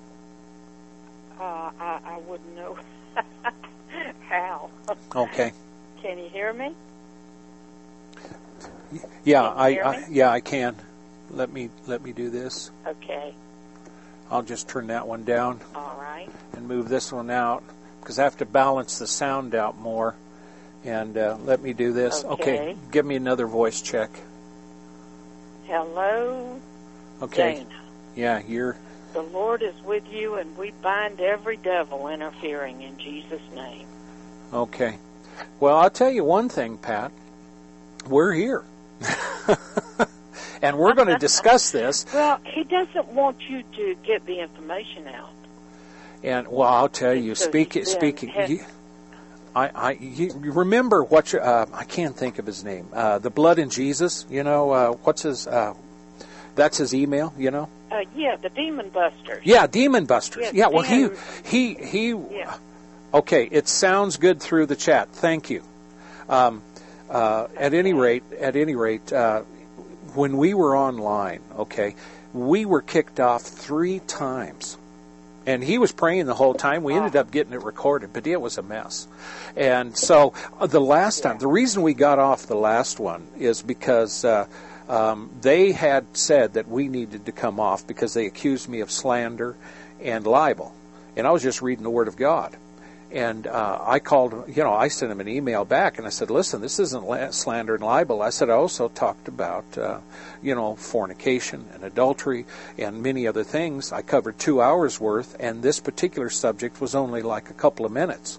Uh, I, I wouldn't know how. Okay. Can you hear me? Yeah, Can you I, hear I me? yeah I can. Let me let me do this. Okay. I'll just turn that one down All right. and move this one out because I have to balance the sound out more. And uh, let me do this. Okay. Okay, give me another voice check. Hello, Okay. Dana. Yeah, you're. The Lord is with you, and we bind every devil interfering in Jesus' name. Okay. Well, I'll tell you one thing, Pat. We're here. And we're going to discuss this. Well, he doesn't want you to get the information out. And, well, I'll tell you, Because speak, then speaking... has- You, I, I, you you remember what you, uh, I can't think of his name. Uh, the Blood in Jesus, you know, uh, what's his, uh, that's his email, you know? Uh, yeah, the Demon Busters. Yeah, Demon Busters. Yes, yeah, well, he, Dan- he, he, Yeah. okay, it sounds good through the chat. Thank you. Um, uh, at any rate, at any rate, uh, when we were online, okay, we were kicked off three times. And he was praying the whole time. We ended up getting it recorded, but it was a mess. And so uh, the last time, the reason we got off the last one is because uh, um, they had said that we needed to come off because they accused me of slander and libel. And I was just reading the Word of God. And uh, I called, you know, I sent him an email back, and I said, listen, this isn't la- slander and libel. I said, I also talked about, uh, you know, fornication and adultery and many other things. I covered two hours worth, and this particular subject was only like a couple of minutes.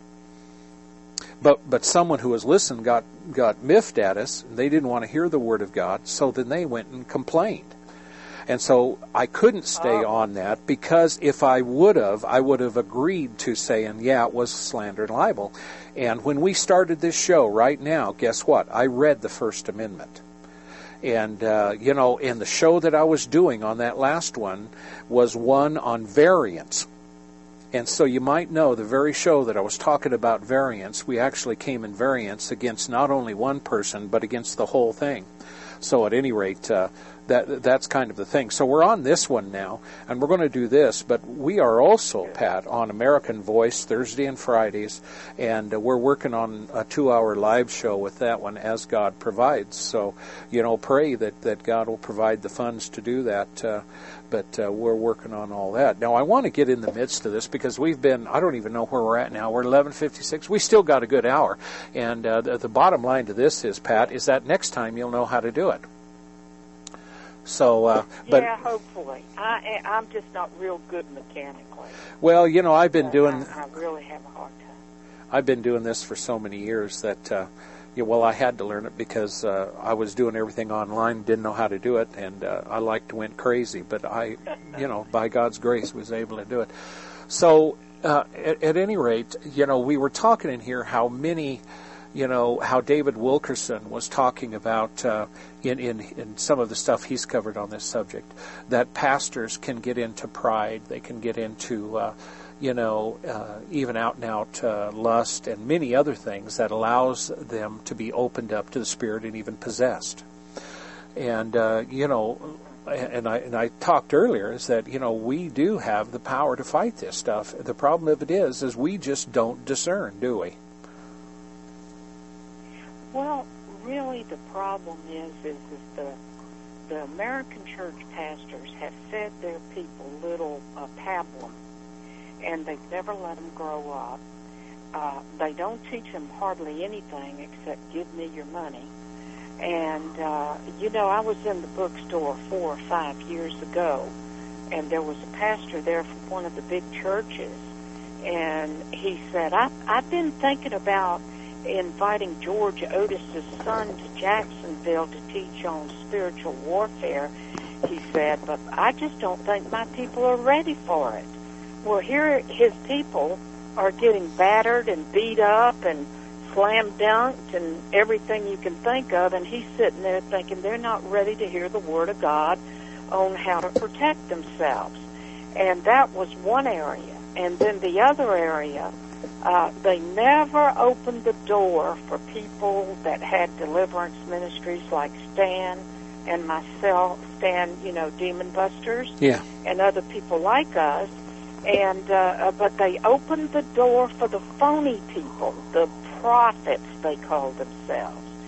But but someone who was listening got, got miffed at us, and they didn't want to hear the Word of God, so then they went and complained. And so I couldn't stay Oh. on that because if I would have, I would have agreed to saying, yeah, it was slander and libel. And when we started this show right now, guess what? I read the First Amendment. And, uh, you know, and the show that I was doing on that last one was one on variance. And so you might know the very show that I was talking about variance, we actually came in variance against not only one person, but against the whole thing. So at any rate, uh, that that's kind of the thing. So we're on this one now, and we're going to do this, but we are also, Pat, on American Voice Thursday and Fridays, and uh, we're working on a two-hour live show with that one as God provides. So, you know, pray that, that God will provide the funds to do that, uh, but uh, we're working on all that. Now, I want to get in the midst of this because we've been, I don't even know where we're at now. We're eleven fifty-six. We still got a good hour, and uh, the, the bottom line to this is, Pat, is that next time you'll know how to do it. So, uh, but Yeah, hopefully. I, I'm just not real good mechanically. well, you know, I've been But doing I, I really have a hard time. I've been doing this for so many years that uh, yeah, well, I had to learn it because uh, I was doing everything online, didn't know how to do it, and uh, I like to went crazy. But I, you know, by God's grace, was able to do it. So, uh, at, at any rate, you know, we were talking in here how many. You know, how David Wilkerson was talking about uh, in, in, in some of the stuff he's covered on this subject, that pastors can get into pride, they can get into, uh, you know, uh, even out-and-out uh, lust and many other things that allows them to be opened up to the Spirit and even possessed. And, uh, you know, and I, and I talked earlier is that, you know, we do have the power to fight this stuff. The problem of it is, is we just don't discern, do we? Well, really, the problem is, is, is the the American church pastors have fed their people little uh, pablum, and they've never let them grow up. Uh, they don't teach them hardly anything except give me your money. And uh, you know, I was in the bookstore four or five years ago, and there was a pastor there from one of the big churches, and he said, I, I've been thinking about inviting George Otis's son to Jacksonville to teach on spiritual warfare, he said, but I just don't think my people are ready for it. Well, here his people are getting battered and beat up and slam dunked and everything you can think of, and he's sitting there thinking they're not ready to hear the Word of God on how to protect themselves. And that was one area. And then the other area, Uh, they never opened the door for people that had deliverance ministries like Stan and myself, Stan, you know, Demon Busters, Yeah. and other people like us. And uh, but they opened the door for the phony people, the prophets they called themselves.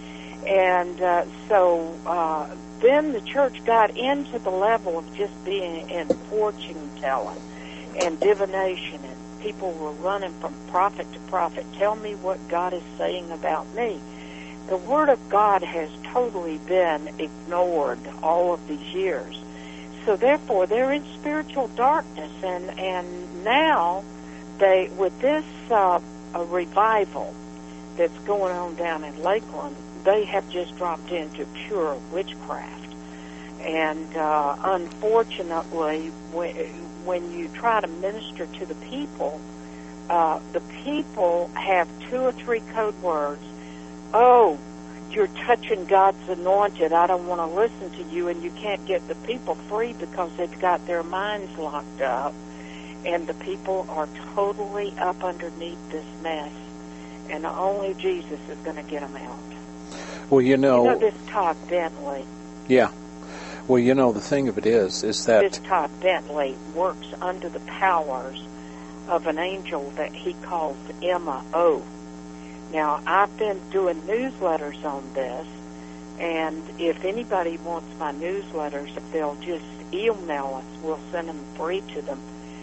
And uh, so uh, then the church got into the level of just being in fortune telling and divination, and people were running from prophet to prophet. Tell me what God is saying about me. The Word of God has totally been ignored all of these years. So therefore, there is spiritual darkness, and, and now they, with this uh, a revival that's going on down in Lakeland, they have just dropped into pure witchcraft. And uh, unfortunately, when, when you try to minister to the people, uh, the people have two or three code words. Oh, you're touching God's anointed. I don't want to listen to you. And you can't get the people free because they've got their minds locked up. And the people are totally up underneath this mess. And only Jesus is going to get them out. Well, you know... You know this Todd Bentley. Yeah. Well, you know, the thing of it is, is that... This Todd Bentley works under the powers of an angel that he calls Emma O. Now, I've been doing newsletters on this, and if anybody wants my newsletters, they'll just email us. We'll send them free to them.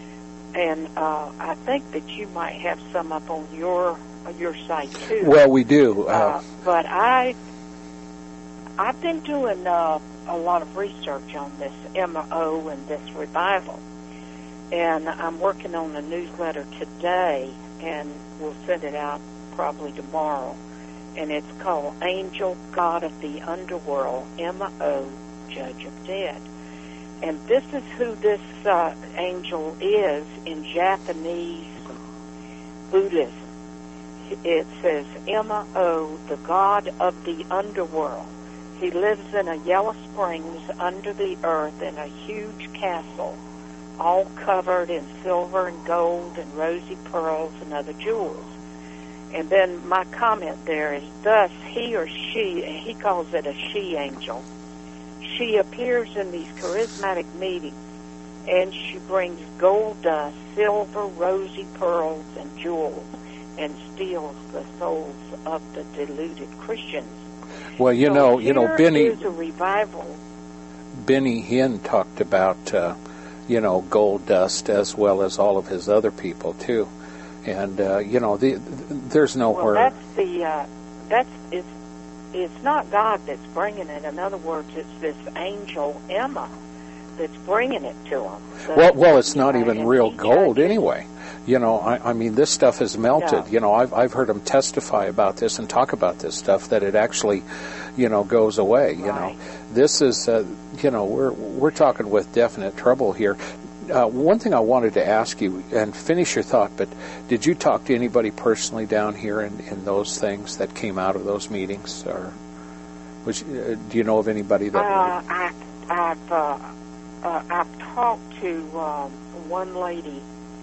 And uh, I think that you might have some up on your your site, too. Well, we do. Uh, uh, but I, I've been doing uh, a lot of research on this M O and this revival. And I'm working on a newsletter today, and we'll send it out probably tomorrow. And it's called Angel, God of the Underworld, M O, Judge of Dead. And this is who this uh, angel is in Japanese Buddhism. It says M O, the God of the Underworld. He lives in a Yellow Springs under the earth in a huge castle, all covered in silver and gold and rosy pearls and other jewels. And then my comment there is, thus he or she, and he calls it a she angel, she appears in these charismatic meetings, and she brings gold dust, silver, rosy pearls, and jewels, and steals the souls of the deluded Christians. Well, you so know, you know, Benny is a revival. Benny Hinn talked about, uh, you know, gold dust as well as all of his other people too, and uh, you know, the, the, there's nowhere. Well, that's the uh, that's it's it's not God that's bringing it. In other words, it's this angel Emma that's bringing it to them. So, well, well, it's not uh, even real gold judges. anyway. You know, I, I mean, this stuff is melted. No. You know, I've I've heard them testify about this and talk about this stuff, that it actually, you know, goes away. You Right. know, this is, uh, you know, we're we're talking with definite trouble here. Uh, one thing I wanted to ask you, and finish your thought, but did you talk to anybody personally down here in, in those things that came out of those meetings, or was, uh, do you know of anybody that? Uh, I, I've uh, uh, I've talked to um, one lady.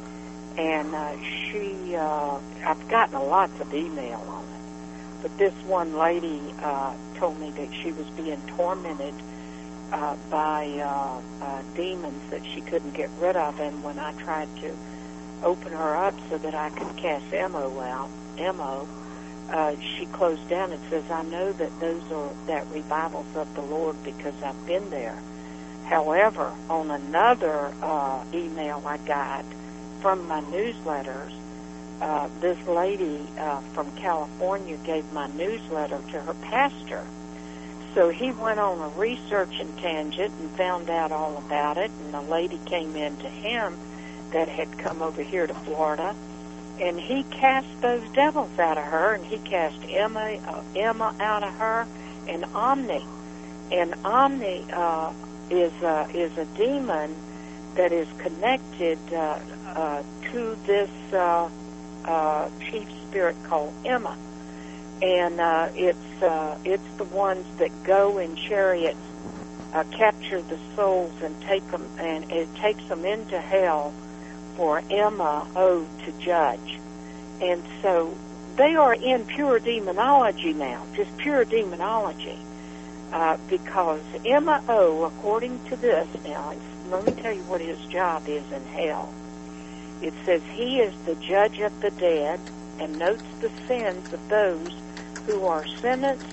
And uh, she, uh, I've gotten lots of email on it. But this one lady uh, told me that she was being tormented uh, by uh, uh, demons that she couldn't get rid of. And when I tried to open her up so that I could cast M O out, M O, uh, she closed down and says, I know that those are that revival's of the Lord because I've been there. However, on another uh, email I got from my newsletters, uh, this lady uh, from California gave my newsletter to her pastor. So he went on a researching tangent and found out all about it, and a lady came in to him that had come over here to Florida, and he cast those devils out of her, and he cast Emma, uh, Emma out of her, and Omni. And Omni uh, is, uh, is a demon that is connected uh, uh, to this uh, uh, chief spirit called Emma, and uh, it's uh, it's the ones that go in chariots, uh, capture the souls, and take them, and it takes them into hell for Emma O to judge. And so they are in pure demonology now, just pure demonology, uh, because Emma O, according to this now, it's, let me tell you what his job is in hell. It says he is the judge of the dead and notes the sins of those who are sentenced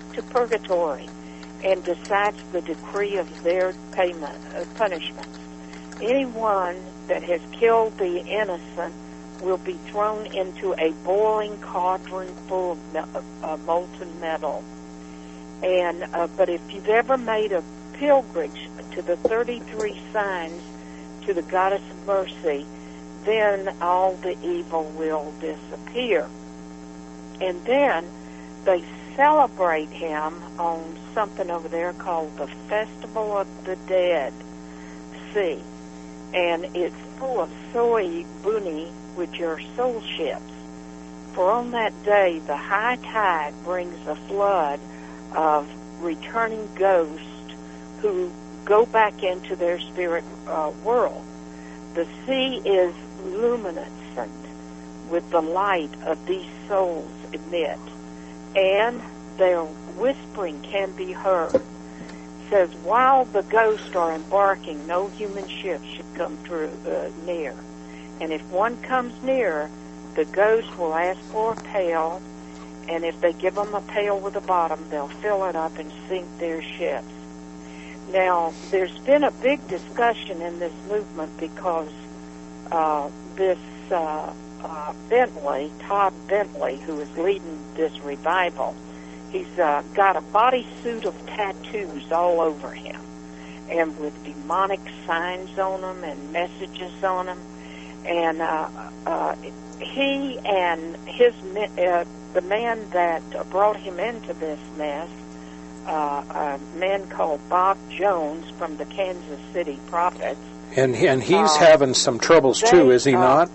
to purgatory and decides the decree of their payment, uh, punishments. Anyone that has killed the innocent will be thrown into a boiling cauldron full of me- uh, molten metal. And uh, but if you've ever made a pilgrimage to the thirty-three signs to the Goddess of Mercy, then all the evil will disappear. And then they celebrate him on something over there called the Festival of the Dead Sea. And it's full of soy buni, which are soul ships. For on that day, the high tide brings a flood of returning ghosts who go back into their spirit uh, world. The sea is luminescent with the light of these souls emit, and their whispering can be heard. It says, while the ghosts are embarking, no human ship should come through uh, near. And if one comes near, the ghost will ask for a pail, and if they give them a pail with a bottom, they'll fill it up and sink their ships. Now, there's been a big discussion in this movement because uh, this uh, uh, Bentley, Todd Bentley, who is leading this revival, he's uh, got a bodysuit of tattoos all over him, and with demonic signs on them and messages on them. And uh, uh, he and his uh, the man that brought him into this mess, uh, a man called Bob Jones from the Kansas City Prophets. And and he's uh, having some troubles they, too, is he uh, not?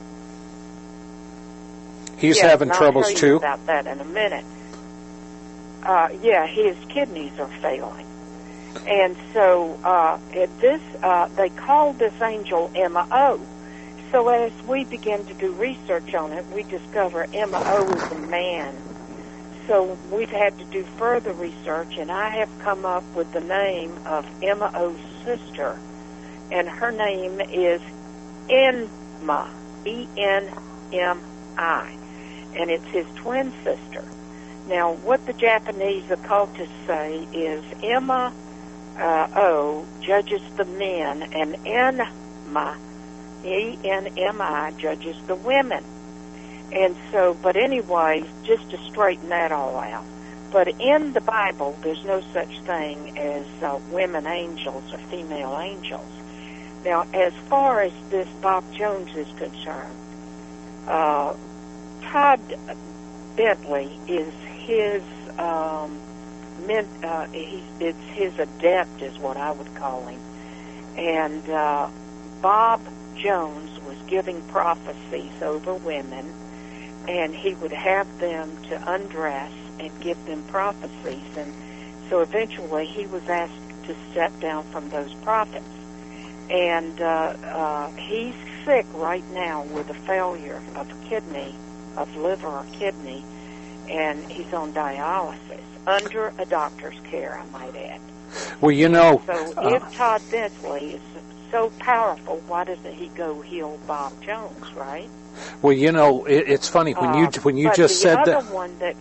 He's yes, having and troubles I'll tell too. you about that in a minute. Uh, yeah, his kidneys are failing, and so uh, at this uh, they called this angel Emma O. So as we begin to do research on it, we discover Emma O is a man. So we've had to do further research, and I have come up with the name of Emma O's sister, and her name is Enma, E N M I, and it's his twin sister. Now, what the Japanese occultists say is Emma uh, O judges the men, and Enma, E N M I, judges the women. And so, but anyway, just to straighten that all out. But in the Bible, there's no such thing as uh, women angels or female angels. Now, as far as this Bob Jones is concerned, uh, Todd Bentley is his, um, men, uh, he's, it's his adept is what I would call him. And uh, Bob Jones was giving prophecies over women, and he would have them to undress and give them prophecies. And so eventually he was asked to step down from those prophets. And uh, uh, he's sick right now with a failure of kidney, of liver or kidney, and he's on dialysis, under a doctor's care, I might add. Well, you know... So uh, if Todd Bentley is so powerful, why doesn't he go heal Bob Jones, right? Well, you know, it, it's funny when you Uh, when you but just the said other that. One that's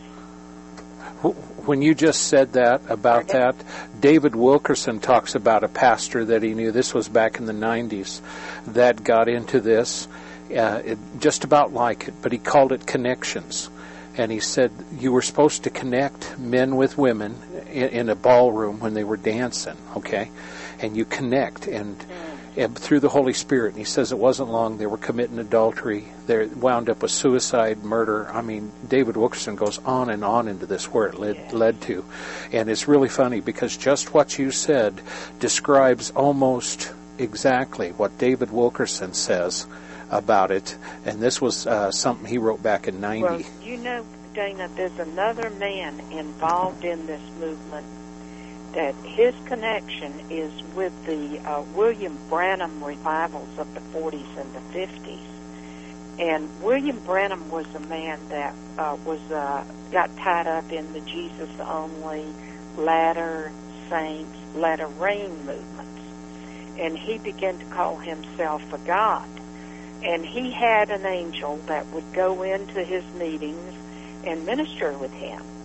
When you just said that about Pardon? that, David Wilkerson talks about a pastor that he knew. This was back in the nineties that got into this, uh, it, just about like it, but he called it connections. And he said you were supposed to connect men with women in, in a ballroom when they were dancing, okay? And you connect and, and through the Holy Spirit. And he says it wasn't long. They were committing adultery. They wound up with suicide, murder. I mean, David Wilkerson goes on and on into this where it led, led to. And it's really funny because just what you said describes almost exactly what David Wilkerson says about it, and this was uh, something he wrote back in ninety. Well, you know, Dana, there's another man involved in this movement that his connection is with the uh, William Branham revivals of the forties and the fifties. And William Branham was a man that uh, was uh, got tied up in the Jesus only, latter saints, latter rain movements, and he began to call himself a god. And he had an angel that would go into his meetings and minister with him.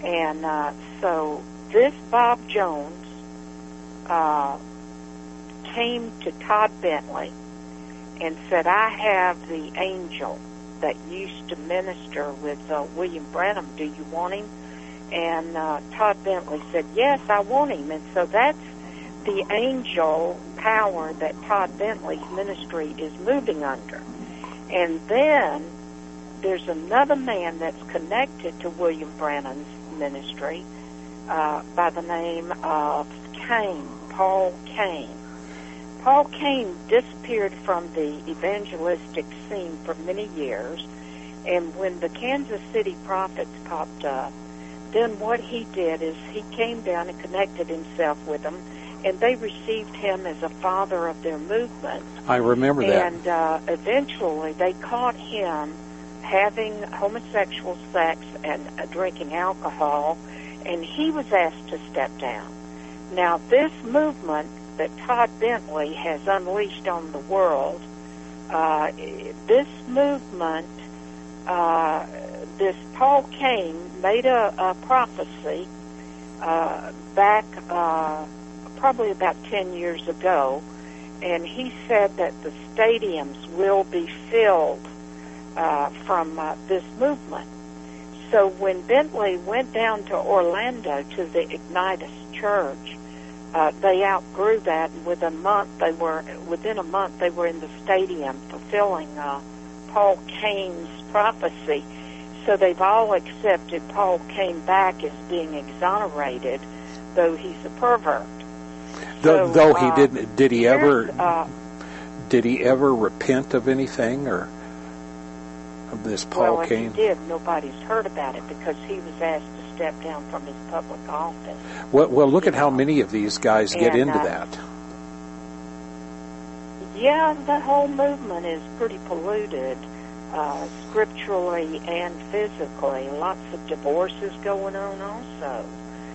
And uh, so this Bob Jones uh, came to Todd Bentley and said, I have the angel that used to minister with uh, William Branham. Do you want him? And uh, Todd Bentley said, yes, I want him. And so that's the angel power that Todd Bentley's ministry is moving under. And then there's another man that's connected to William Branham's ministry uh, by the name of Cain, Paul Cain. Paul Cain disappeared from the evangelistic scene for many years, and when the Kansas City Prophets popped up, then what he did is he came down and connected himself with them, and they received him as a father of their movement. I remember that. And uh, eventually they caught him having homosexual sex and uh, drinking alcohol, and he was asked to step down. Now, this movement that Todd Bentley has unleashed on the world, uh, this movement, uh, this Paul Cain made a, a prophecy uh, back uh, probably about ten years ago, and he said that the stadiums will be filled uh, from uh, this movement. So when Bentley went down to Orlando to the Ignitus Church, Uh, they outgrew that, and within a month they were within a month they were in the stadium fulfilling uh, Paul Cain's prophecy. So they've all accepted Paul Cain back as being exonerated, though he's a pervert. Though, so, though he uh, didn't, did he ever uh, did he ever repent of anything, or of this Paul well, Cain? Well, if he did, nobody's heard about it because he was asked to step down from his public office. Well, well look at how many of these guys get and, into uh, that. Yeah, the whole movement is pretty polluted, uh, scripturally and physically. Lots of divorces going on also.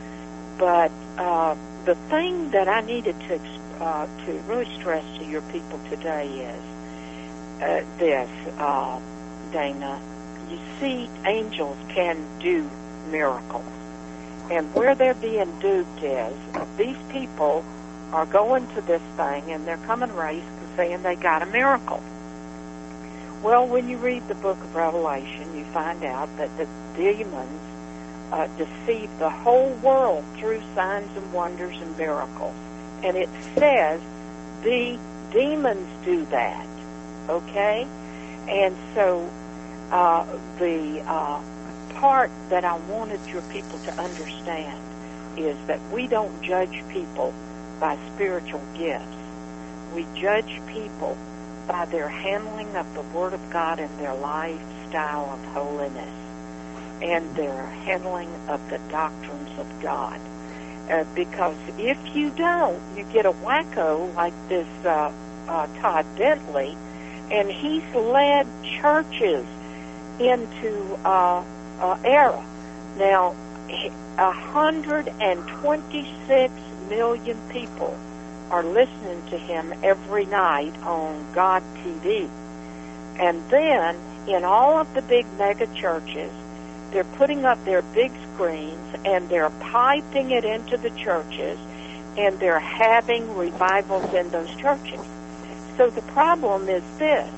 But uh, the thing that I needed to uh, to really stress to your people today is uh, this, uh, Dana. You see, angels can do miracles. And where they're being duped is these people are going to this thing and they're coming raised saying they got a miracle. Well, when you read the book of Revelation, you find out that the demons uh, deceive the whole world through signs and wonders and miracles. And it says the demons do that, okay? And so uh, the uh, part that I wanted your people to understand is that we don't judge people by spiritual gifts. We judge people by their handling of the Word of God and their lifestyle of holiness and their handling of the doctrines of God. Uh, because if you don't, you get a wacko like this uh, uh, Todd Bentley, and he's led churches into uh, uh, error. Now, one hundred twenty-six million people are listening to him every night on God T V. And then, in all of the big mega churches, they're putting up their big screens and they're piping it into the churches, and they're having revivals in those churches. So the problem is this.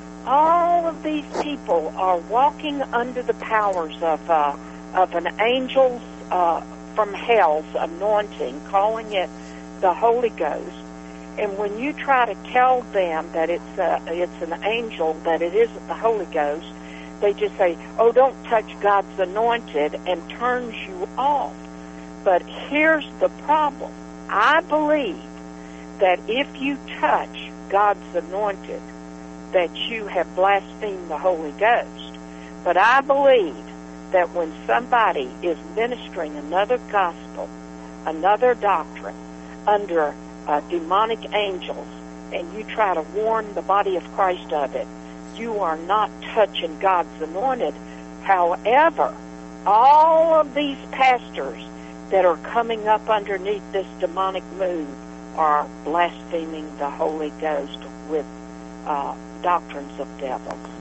All of these people are walking under the powers of uh, of an angel's uh, from hell's anointing, calling it the Holy Ghost. And when you try to tell them that it's a, it's an angel, that it isn't the Holy Ghost, they just say, "Oh, don't touch God's anointed," and turns you off. But here's the problem. I believe that if you touch God's anointed, that you have blasphemed the Holy Ghost. But I believe that when somebody is ministering another gospel, another doctrine, under uh, demonic angels, and you try to warn the body of Christ of it, you are not touching God's anointed. However, all of these pastors that are coming up underneath this demonic move are blaspheming the Holy Ghost with uh, doctrines of devils.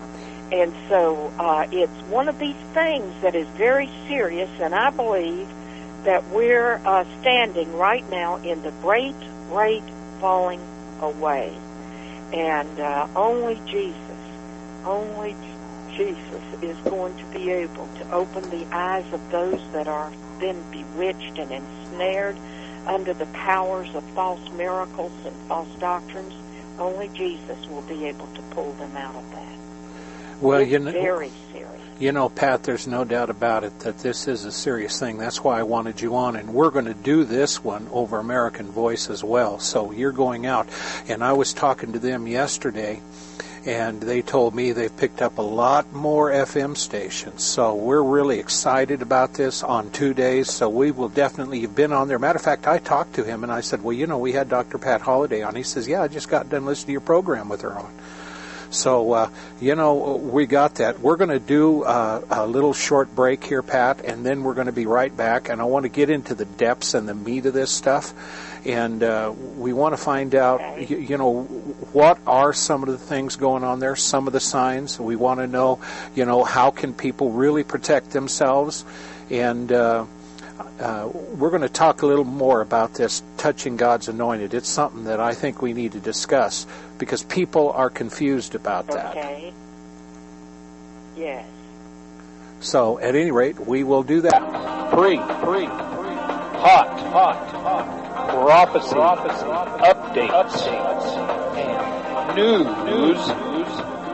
And so uh, it's one of these things that is very serious, and I believe that we're uh, standing right now in the great, great falling away. And uh, only Jesus, only Jesus is going to be able to open the eyes of those that are been bewitched and ensnared under the powers of false miracles and false doctrines. Only Jesus will be able to pull them out of that. Well, it's you know, very serious. You know, Pat, there's no doubt about it that this is a serious thing. That's why I wanted you on, and we're going to do this one over American Voice as well. So you're going out, and I was talking to them yesterday, and they told me they've picked up a lot more F M stations. So we're really excited about this on two days. So we will definitely, you've been on there. Matter of fact, I talked to him, and I said, well, you know, we had Doctor Pat Holliday on. He says, yeah, I just got done listening to your program with her on. So, uh, you know, we got that. We're going to do uh, a little short break here, Pat, and then we're going to be right back. And I want to get into the depths and the meat of this stuff. And uh, we want to find out, okay. you, you know, what are some of the things going on there, some of the signs. We want to know, you know, how can people really protect themselves. And uh, uh, we're going to talk a little more about this touching God's anointed. It's something that I think we need to discuss because people are confused about that. Okay. Yes. So, at any rate, we will do that. Free, free, free. Hot, hot, hot. Prophecy, prophecy. Updates, updates. And news, news, news.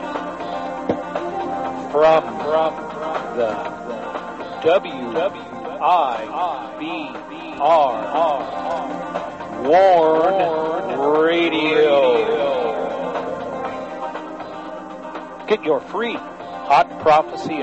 From, from the W I B R Warn Radio. Get your free hot prophecy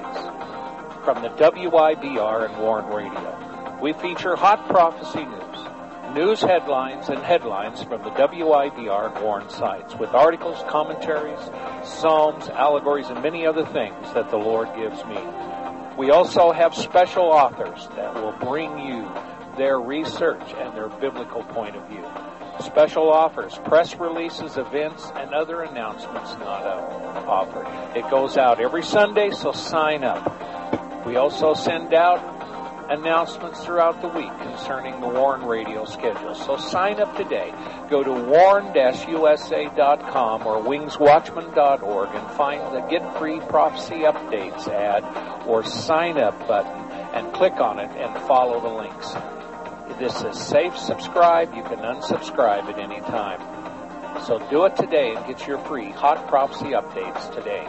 updates from the W I B R and Warn Radio. We feature hot prophecy news, news headlines, and headlines from the W I B R and Warn sites with articles, commentaries, psalms, allegories, and many other things that the Lord gives me. We also have special authors that will bring you their research and their biblical point of view. Special offers, press releases, events, and other announcements not offered. It goes out every Sunday, so sign up. We also send out announcements throughout the week concerning the Warn Radio schedule. So sign up today. Go to warn dash U S A dot com or wings watchman dot org and find the Get Free Prophecy Updates ad or sign up button and click on it and follow the links. This is safe. Subscribe. You can unsubscribe at any time. So do it today and get your free hot prophecy updates today.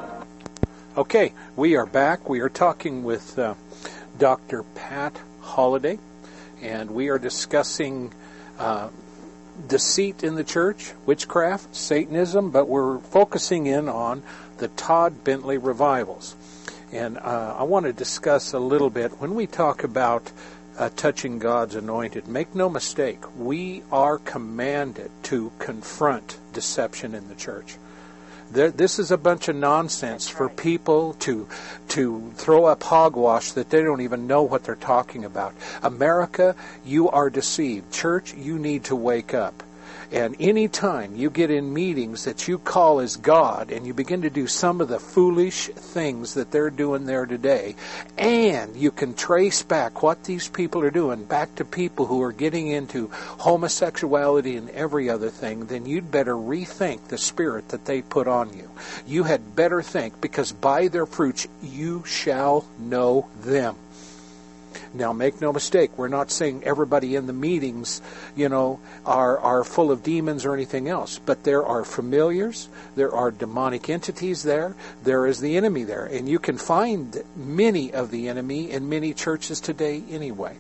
Okay, we are back. We are talking with uh, Doctor Pat Holliday, and we are discussing uh, deceit in the church, witchcraft, Satanism, but we're focusing in on the Todd Bentley revivals. And uh, I want to discuss a little bit, when we talk about uh, touching God's anointed, make no mistake, we are commanded to confront deception in the church. This is a bunch of nonsense for people to to throw up hogwash that they don't even know what they're talking about. America, you are deceived. Church, you need to wake up. And any time you get in meetings that you call as God and you begin to do some of the foolish things that they're doing there today, and you can trace back what these people are doing back to people who are getting into homosexuality and every other thing, then you'd better rethink the spirit that they put on you. You had better think, because by their fruits you shall know them. Now, make no mistake, we're not saying everybody in the meetings, you know, are, are full of demons or anything else. But there are familiars, there are demonic entities there, there is the enemy there. And you can find many of the enemy in many churches today anyway.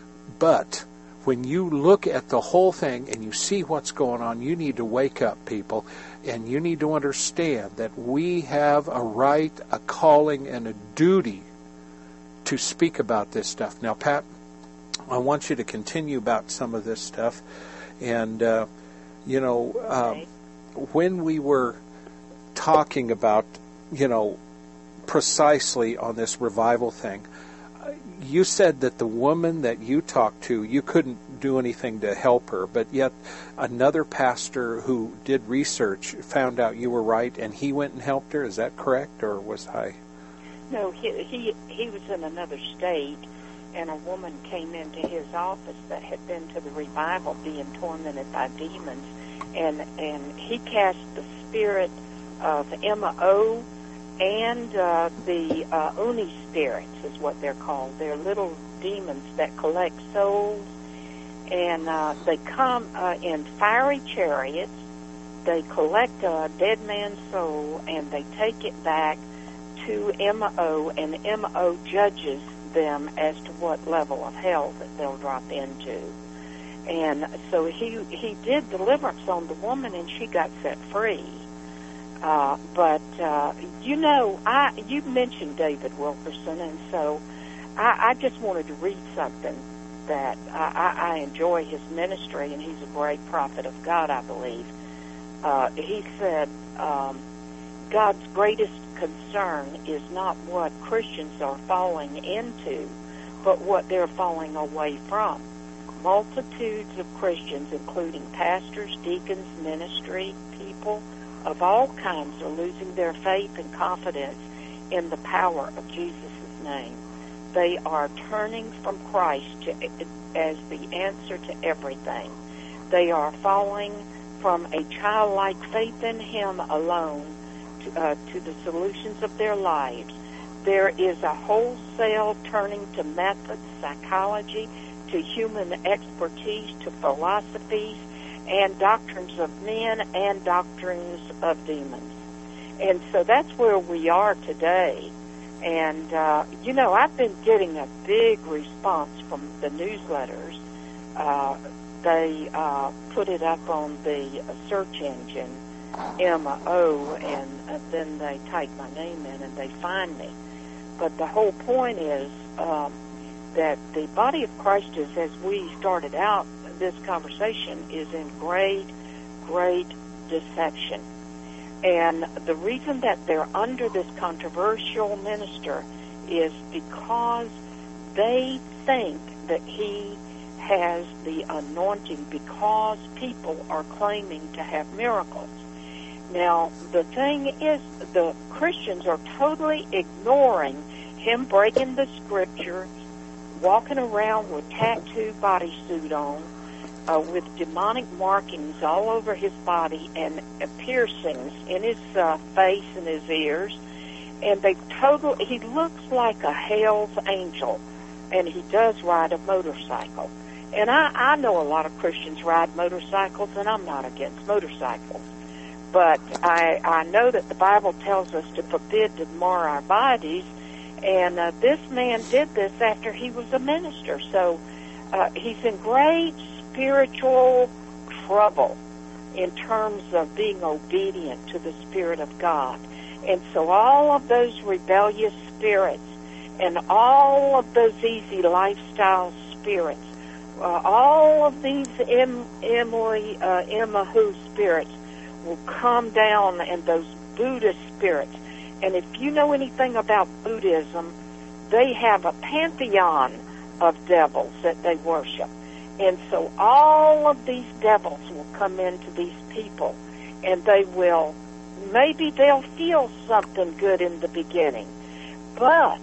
But when you look at the whole thing and you see what's going on, you need to wake up, people. And you need to understand that we have a right, a calling, and a duty to speak about this stuff. Now, Pat, I want you to continue about some of this stuff. And, uh, you know, um, when we were talking about, you know, precisely on this revival thing, you said that the woman that you talked to, you couldn't do anything to help her, but yet another pastor who did research found out you were right, and he went and helped her. Is that correct, or was I? No, he he, he was in another state, and a woman came into his office that had been to the revival being tormented by demons, and, and he cast the spirit of M O and uh, the uh, Uni spirits is what they're called. They're little demons that collect souls, and uh, they come uh, in fiery chariots. They collect a dead man's soul, and they take it back to M O, and M O judges them as to what level of hell that they'll drop into. And so he he did deliverance on the woman, and she got set free. Uh, but, uh, you know, I you mentioned David Wilkerson, and so I, I just wanted to read something that I, I enjoy his ministry, and he's a great prophet of God, I believe. Uh, he said, um, God's greatest concern is not what Christians are falling into, but what they're falling away from. Multitudes of Christians, including pastors, deacons, ministry people of all kinds, are losing their faith and confidence in the power of Jesus' name. They are turning from Christ to, as the answer to everything. They are falling from a childlike faith in Him alone to, uh, to the solutions of their lives. There is a wholesale turning to methods, psychology, to human expertise, to philosophies, and doctrines of men and doctrines of demons. And so that's where we are today. And, uh, you know, I've been getting a big response from the newsletters. Uh, they uh, put it up on the search engine, M O, and uh, then they type my name in and they find me. But the whole point is um, that the body of Christ is, as we started out this conversation, is in great, great deception. And the reason that they're under this controversial minister is because they think that he has the anointing, because people are claiming to have miracles. Now, the thing is, the Christians are totally ignoring him breaking the scriptures, walking around with tattoo bodysuit on, uh, with demonic markings all over his body and uh, piercings in his uh, face and his ears. And they totally, he looks like a hell's angel, and he does ride a motorcycle. And I, I know a lot of Christians ride motorcycles, and I'm not against motorcycles. But I, I know that the Bible tells us to forbid to mar our bodies, and uh, this man did this after he was a minister. So uh, he's in great spiritual trouble in terms of being obedient to the Spirit of God. And so all of those rebellious spirits and all of those easy lifestyle spirits, uh, all of these em- Emily, uh, Emahu spirits will come down, and those Buddhist spirits. And if you know anything about Buddhism, they have a pantheon of devils that they worship. And so all of these devils will come into these people, and they will, maybe they'll feel something good in the beginning, but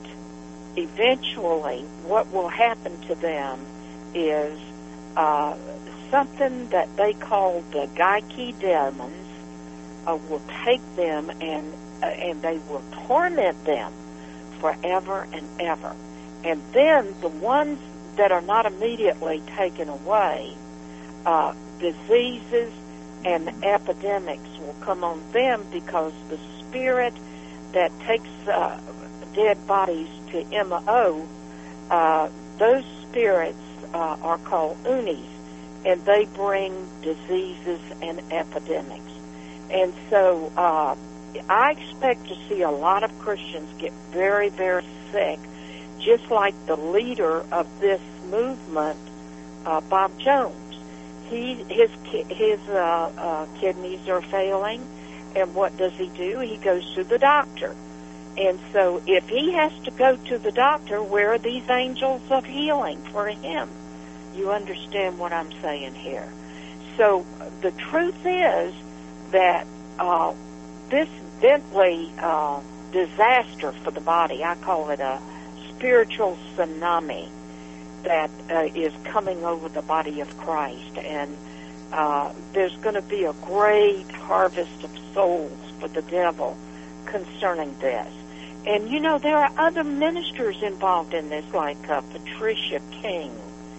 eventually what will happen to them is uh, something that they call the Gaiki demons uh, will take them, and uh, and they will torment them forever and ever. And then the ones that are not immediately taken away, uh, diseases and epidemics will come on them, because the spirit that takes uh, dead bodies to M O, uh, those spirits uh, are called Unis, and they bring diseases and epidemics. And so uh, I expect to see a lot of Christians get very, very sick, just like the leader of this movement, uh, Bob Jones. He his his uh, uh, kidneys are failing, and what does he do? He goes to the doctor. And so if he has to go to the doctor, where are these angels of healing for him? You understand what I'm saying here? So the truth is that uh, this Bentley uh, disaster for the body, I call it a spiritual tsunami that uh, is coming over the body of Christ. And uh, there's going to be a great harvest of souls for the devil concerning this. And, you know, there are other ministers involved in this, like uh, Patricia King.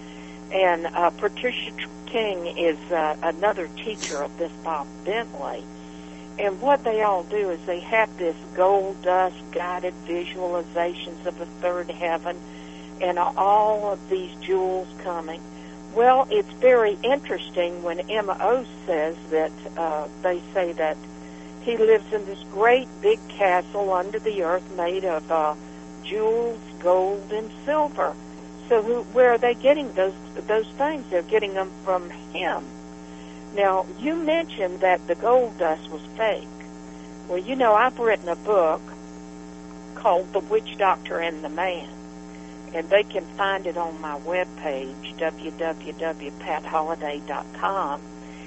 And uh, Patricia King is uh, another teacher of this Bob Bentley. And what they all do is they have this gold dust guided visualizations of the third heaven and all of these jewels coming. Well, it's very interesting when Emma O says that uh, they say that he lives in this great big castle under the earth made of uh, jewels, gold, and silver. So who, where are they getting those those things? They're getting them from him. Now, you mentioned that the gold dust was fake. Well, you know, I've written a book called The Witch Doctor and the Man, and they can find it on my webpage, w w w dot pat holliday dot com.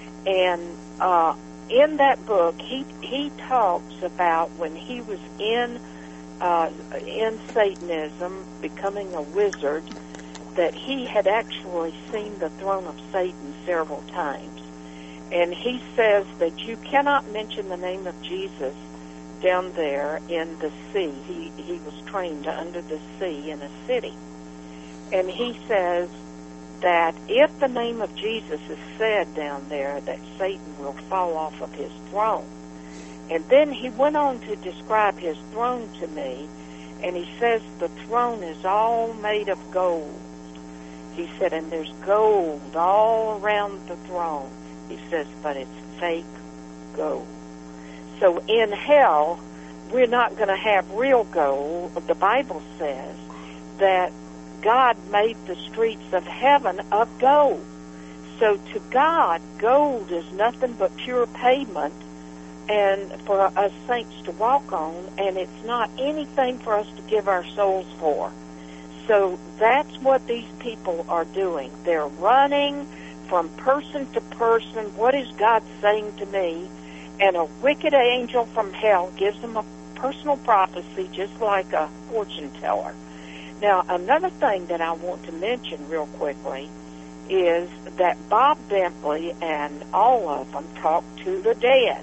And uh, in that book, he he talks about when he was in uh, in Satanism, becoming a wizard, that he had actually seen the throne of Satan several times. And he says that you cannot mention the name of Jesus down there in the sea. He he was trained under the sea in a city. And he says that if the name of Jesus is said down there, that Satan will fall off of his throne. And then he went on to describe his throne to me, and he says the throne is all made of gold. He said, and there's gold all around the throne. He says, but it's fake gold. So in hell, we're not going to have real gold. The Bible says that God made the streets of heaven of gold. So to God, gold is nothing but pure pavement and for us saints to walk on, and it's not anything for us to give our souls for. So that's what these people are doing. They're running from person to person. What is God saying to me? And a wicked angel from hell gives them a personal prophecy, just like a fortune teller. Now, another thing that I want to mention real quickly is that Bob Bentley and all of them talk to the dead.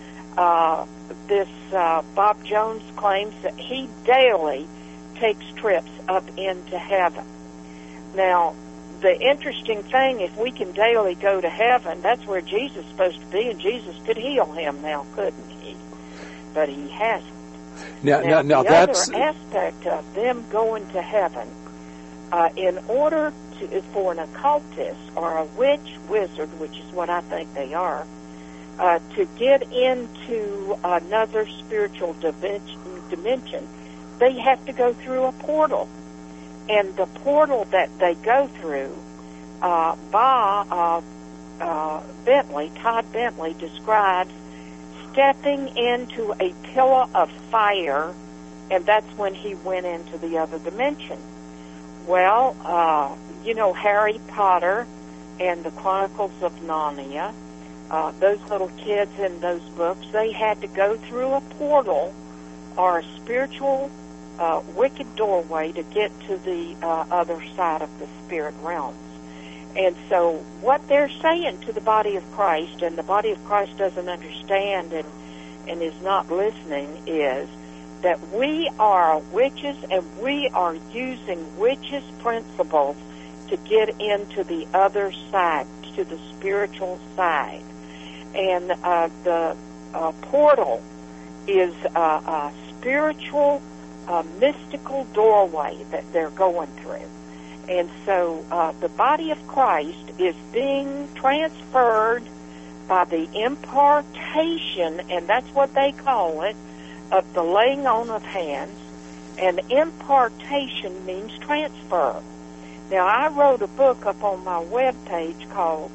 Uh, this uh, Bob Jones claims that he daily takes trips up into heaven. Now, the interesting thing, if we can daily go to heaven, that's where Jesus is supposed to be, and Jesus could heal him now, couldn't he? But he hasn't. Now, now, now, now the that's... other aspect of them going to heaven, uh, in order to, for an occultist or a witch wizard, which is what I think they are, uh, to get into another spiritual dimension, they have to go through a portal. And the portal that they go through, uh, Bob uh, uh, Bentley, Todd Bentley, describes stepping into a pillar of fire, and that's when he went into the other dimension. Well, uh, you know, Harry Potter and the Chronicles of Narnia, uh, those little kids in those books, they had to go through a portal or a spiritual uh, wicked doorway to get to the uh, other side of the spirit realms. And so what they're saying to the body of Christ, and the body of Christ doesn't understand and, and is not listening, is that we are witches and we are using witches' principles to get into the other side, to the spiritual side. And uh, the uh, portal is a, a spiritual, uh, mystical doorway that they're going through. And so uh, the body of Christ is being transferred by the impartation, and that's what they call it, of the laying on of hands. And impartation means transfer. Now, I wrote a book up on my webpage called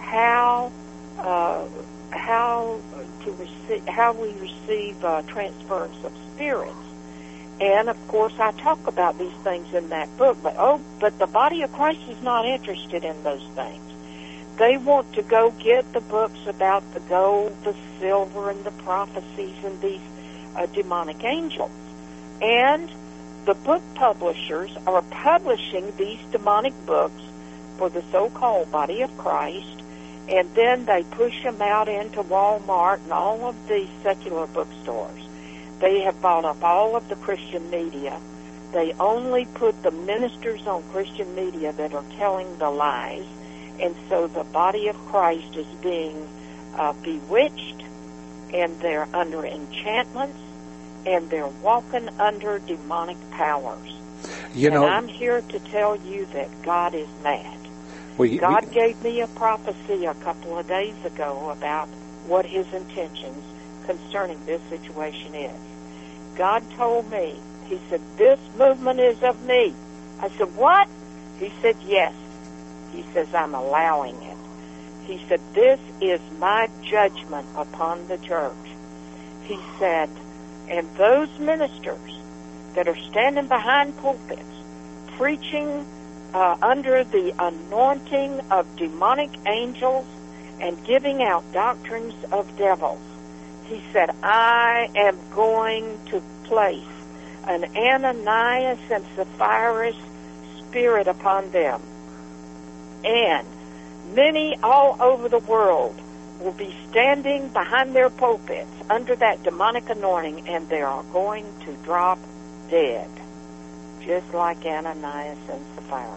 How uh, How to receive How We Receive uh, Transference of Spirits. And, of course, I talk about these things in that book. But, oh, but the body of Christ is not interested in those things. They want to go get the books about the gold, the silver, and the prophecies and these uh, demonic angels. And the book publishers are publishing these demonic books for the so-called body of Christ, and then they push them out into Walmart and all of these secular bookstores. They have bought up all of the Christian media. They only put the ministers on Christian media that are telling the lies, and so the body of Christ is being uh, bewitched, and they're under enchantments, and they're walking under demonic powers. You know, and I'm here to tell you that God is mad. We, God we, gave me a prophecy a couple of days ago about what his intentions concerning this situation is. God told me, he said, this movement is of me. I said, what? He said, yes. He says, I'm allowing it. He said, this is my judgment upon the church. He said, and those ministers that are standing behind pulpits, preaching uh, under the anointing of demonic angels and giving out doctrines of devils, he said, I am going to place an Ananias and Sapphira spirit upon them. And many all over the world will be standing behind their pulpits under that demonic anointing, and they are going to drop dead, just like Ananias and Sapphira.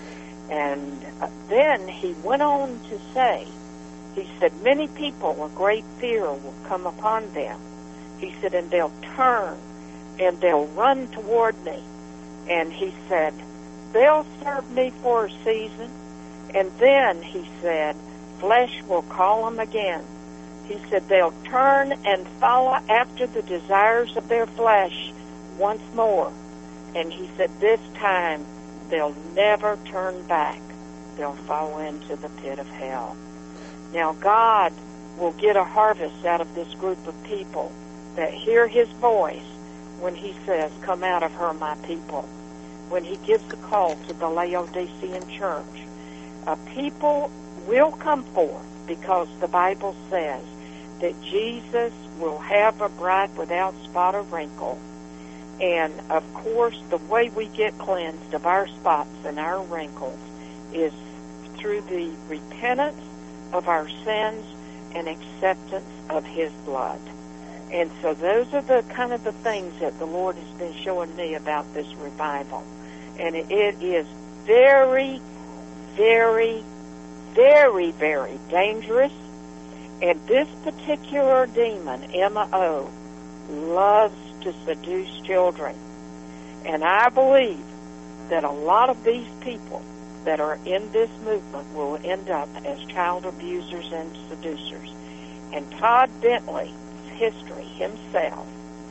And uh, then he went on to say, he said, many people, a great fear will come upon them. He said, and they'll turn and they'll run toward me. And he said, they'll serve me for a season. And then, he said, flesh will call them again. He said, they'll turn and follow after the desires of their flesh once more. And he said, this time, they'll never turn back. They'll fall into the pit of hell. Now, God will get a harvest out of this group of people that hear his voice when he says, come out of her, my people. When he gives the call to the Laodicean church. Uh, people will come forth because the Bible says that Jesus will have a bride without spot or wrinkle. And, of course, the way we get cleansed of our spots and our wrinkles is through the repentance of our sins and acceptance of his blood. And so those are the kind of the things that the Lord has been showing me about this revival. And it, it is very, very, very, very dangerous. And this particular demon, M O, loves to seduce children. And I believe that a lot of these people that are in this movement will end up as child abusers and seducers. And Todd Bentley's history himself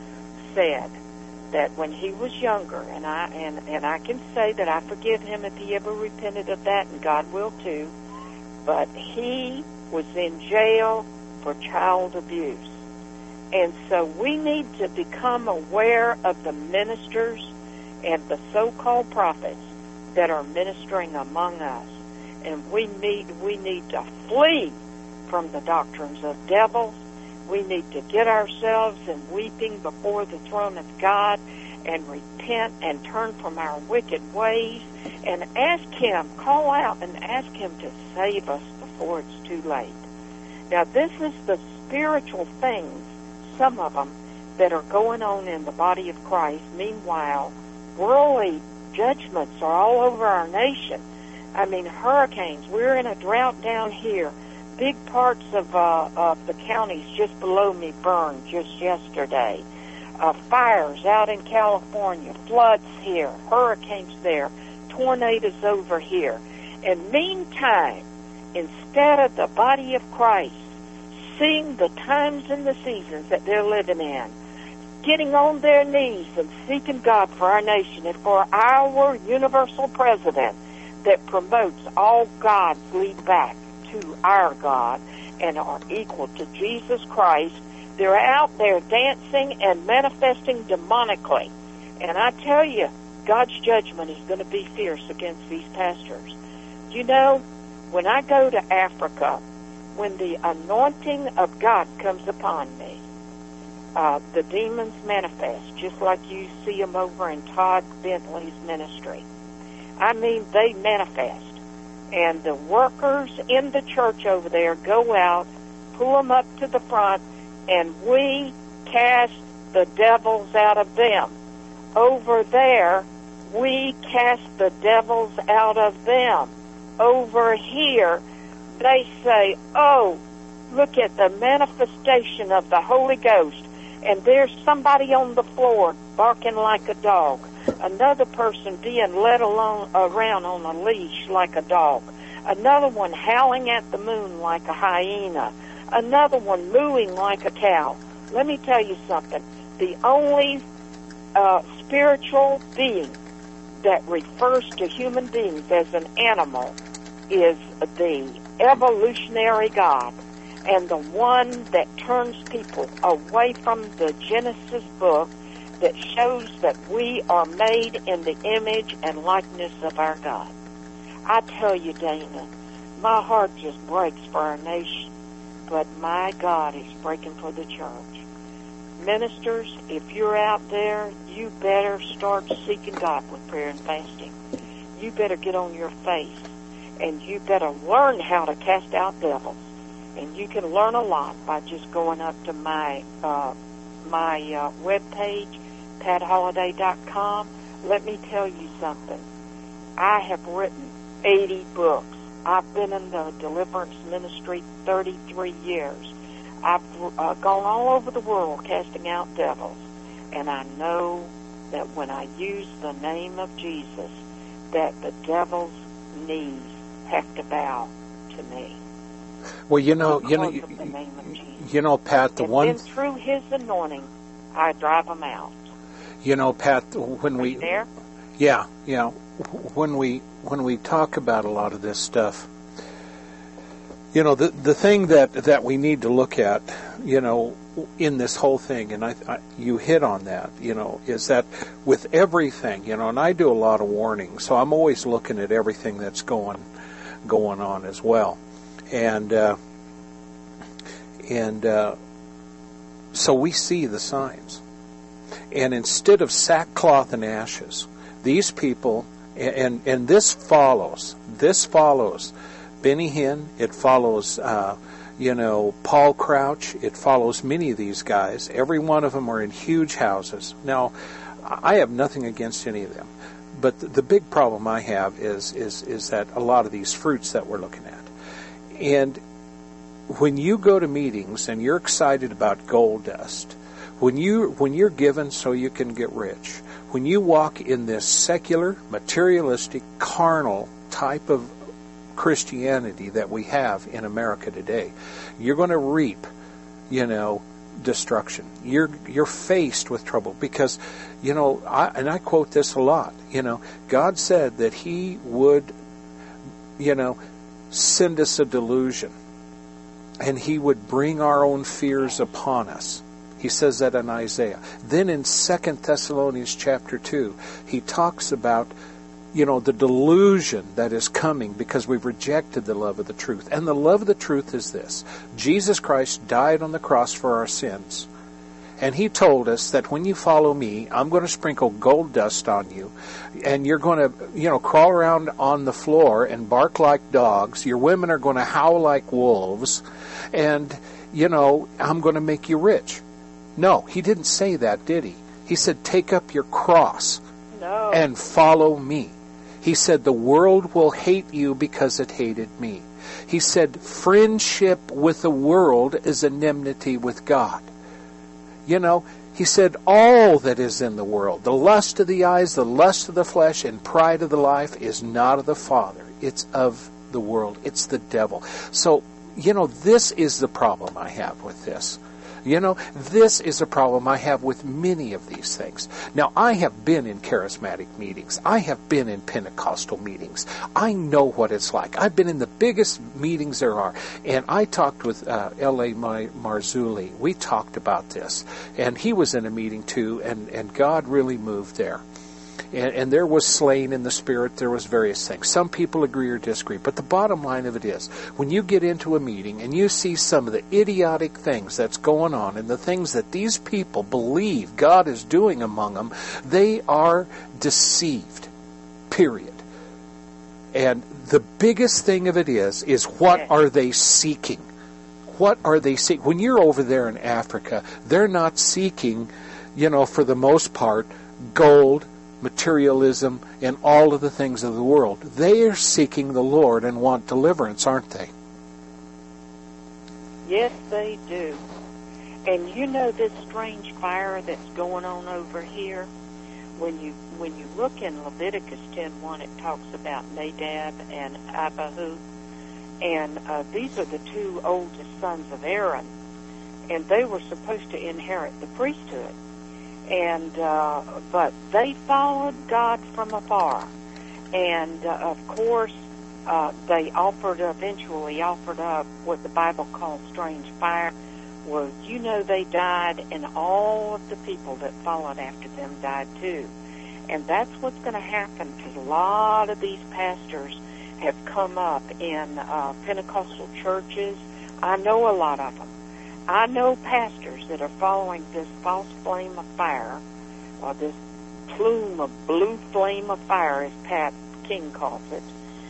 said that when he was younger, and I and, and I can say that I forgive him if he ever repented of that, and God will too, but he was in jail for child abuse. And so we need to become aware of the ministers and the so-called prophets that are ministering among us. And we need we need to flee from the doctrines of devils. We need to get ourselves in weeping before the throne of God and repent and turn from our wicked ways and ask him, call out and ask him to save us before it's too late. Now, this is the spiritual things, some of them, that are going on in the body of Christ. Meanwhile, worldly judgments are all over our nation. I mean, hurricanes. We're in a drought down here. Big parts of, uh, of the counties just below me burned just yesterday. Uh, fires out in California, floods here, hurricanes there, tornadoes over here. And meantime, instead of the body of Christ seeing the times and the seasons that they're living in, getting on their knees and seeking God for our nation and for our universal president that promotes all gods lead back to our God and are equal to Jesus Christ, they're out there dancing and manifesting demonically And I tell you, God's judgment is going to be fierce against these pastors. You know, when I go to Africa, when the anointing of God comes upon me, uh, the demons manifest, just like you see them over in Todd Bentley's ministry. I mean, they manifest. And the workers in the church over there go out, pull them up to the front, and we cast the devils out of them. Over there, we cast the devils out of them. Over here, they say, oh, look at the manifestation of the Holy Ghost. And there's somebody on the floor barking like a dog. Another person being led along, around on a leash like a dog. Another one howling at the moon like a hyena. Another one mooing like a cow. Let me tell you something. The only uh, spiritual being that refers to human beings as an animal is the evolutionary God, and the one that turns people away from the Genesis book that shows that we are made in the image and likeness of our God. I tell you, Dana, my heart just breaks for our nation, but my God is breaking for the church. Ministers, if you're out there, you better start seeking God with prayer and fasting. You better get on your face, and you better learn how to cast out devils. And you can learn a lot by just going up to my uh, my uh, webpage, pat holliday dot com. Let me tell you something. I have written eighty books. I've been in the deliverance ministry thirty-three years. I've uh, gone all over the world casting out devils. And I know that when I use the name of Jesus, that the devil's knees have to bow to me. Well, you know, you know, you, you know, Pat, the and one then through His anointing, I drive them out. You know, Pat, when Are we you there? yeah, yeah, when we when we talk about a lot of this stuff, you know, the the thing that that we need to look at, you know, in this whole thing, and I, I you hit on that, you know, is that with everything, you know, and I do a lot of warning, so I'm always looking at everything that's going going on as well. And uh, and uh, so we see the signs. And instead of sackcloth and ashes, these people, and and this follows, this follows Benny Hinn, it follows, uh, you know, Paul Crouch, it follows many of these guys. Every one of them are in huge houses. Now, I have nothing against any of them. But the, the big problem I have is, is, is that a lot of these fruits that we're looking at. And when you go to meetings and you're excited about gold dust, when you when you're given so you can get rich, when you walk in this secular, materialistic, carnal type of Christianity that we have in America today, you're going to reap, you know, destruction. You're you're faced with trouble because, you know, I, and I quote this a lot. You know, God said that He would, you know, send us a delusion, and He would bring our own fears upon us. He says that in Isaiah. Then in Second Thessalonians chapter two, he talks about, you know, the delusion that is coming because we've rejected the love of the truth. And the love of the truth is this: Jesus Christ died on the cross for our sins. And He told us that when you follow me, I'm going to sprinkle gold dust on you. And you're going to, you know, crawl around on the floor and bark like dogs. Your women are going to howl like wolves. And, you know, I'm going to make you rich. No, He didn't say that, did He? He said, take up your cross no. and follow me. He said, the world will hate you because it hated me. He said, friendship with the world is enmity with God. You know, He said, all that is in the world, the lust of the eyes, the lust of the flesh, and pride of the life is not of the Father. It's of the world. It's the devil. So, you know, this is the problem I have with this. You know, this is a problem I have with many of these things. Now, I have been in charismatic meetings. I have been in Pentecostal meetings. I know what it's like. I've been in the biggest meetings there are. And I talked with uh, L A Marzulli. We talked about this. And he was in a meeting too, and, and God really moved there. And, and there was slain in the Spirit. There was various things. Some people agree or disagree. But the bottom line of it is, when you get into a meeting and you see some of the idiotic things that's going on and the things that these people believe God is doing among them, they are deceived. Period. And the biggest thing of it is, is what are they seeking? What are they seeking? When you're over there in Africa, they're not seeking, you know, for the most part, gold, materialism, and all of the things of the world. They are seeking the Lord and want deliverance, aren't they? Yes, they do. And you know this strange fire that's going on over here? When you when you look in Leviticus ten one, it talks about Nadab and Abihu. And uh, these are the two oldest sons of Aaron. And they were supposed to inherit the priesthood. And uh, but they followed God from afar, and uh, of course uh, they offered eventually offered up what the Bible calls strange fire. Well, you know they died, and all of the people that followed after them died too. And that's what's going to happen, because a lot of these pastors have come up in uh, Pentecostal churches. I know a lot of them. I know pastors that are following this false flame of fire, or this plume of blue flame of fire, as Pat King calls it,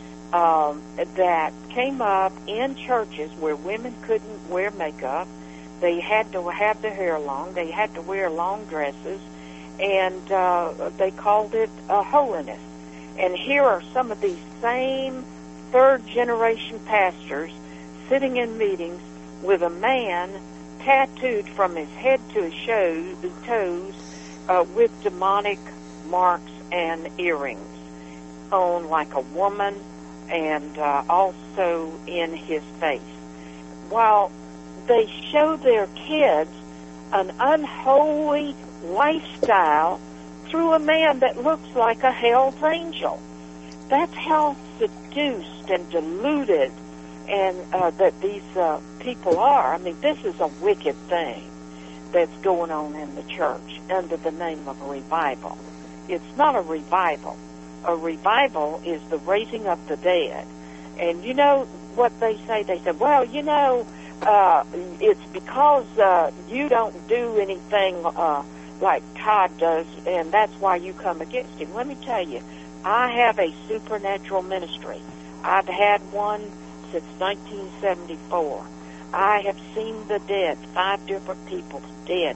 um, that came up in churches where women couldn't wear makeup. They had to have their hair long. They had to wear long dresses, and uh, they called it uh, holiness. And here are some of these same third-generation pastors sitting in meetings with a man tattooed from his head to his shoes, toes uh, with demonic marks and earrings on, like a woman, and uh, also in his face. While they show their kids an unholy lifestyle through a man that looks like a hell's angel. That's how seduced and deluded and uh, that these uh, people are. I mean, this is a wicked thing that's going on in the church under the name of a revival. It's not a revival. A revival is the raising of the dead. And you know what they say? They say, well, you know, uh, it's because uh, you don't do anything uh, like Todd does, and that's why you come against him. Let me tell you, I have a supernatural ministry. I've had one since nineteen seventy-four. I have seen the dead, five different people dead,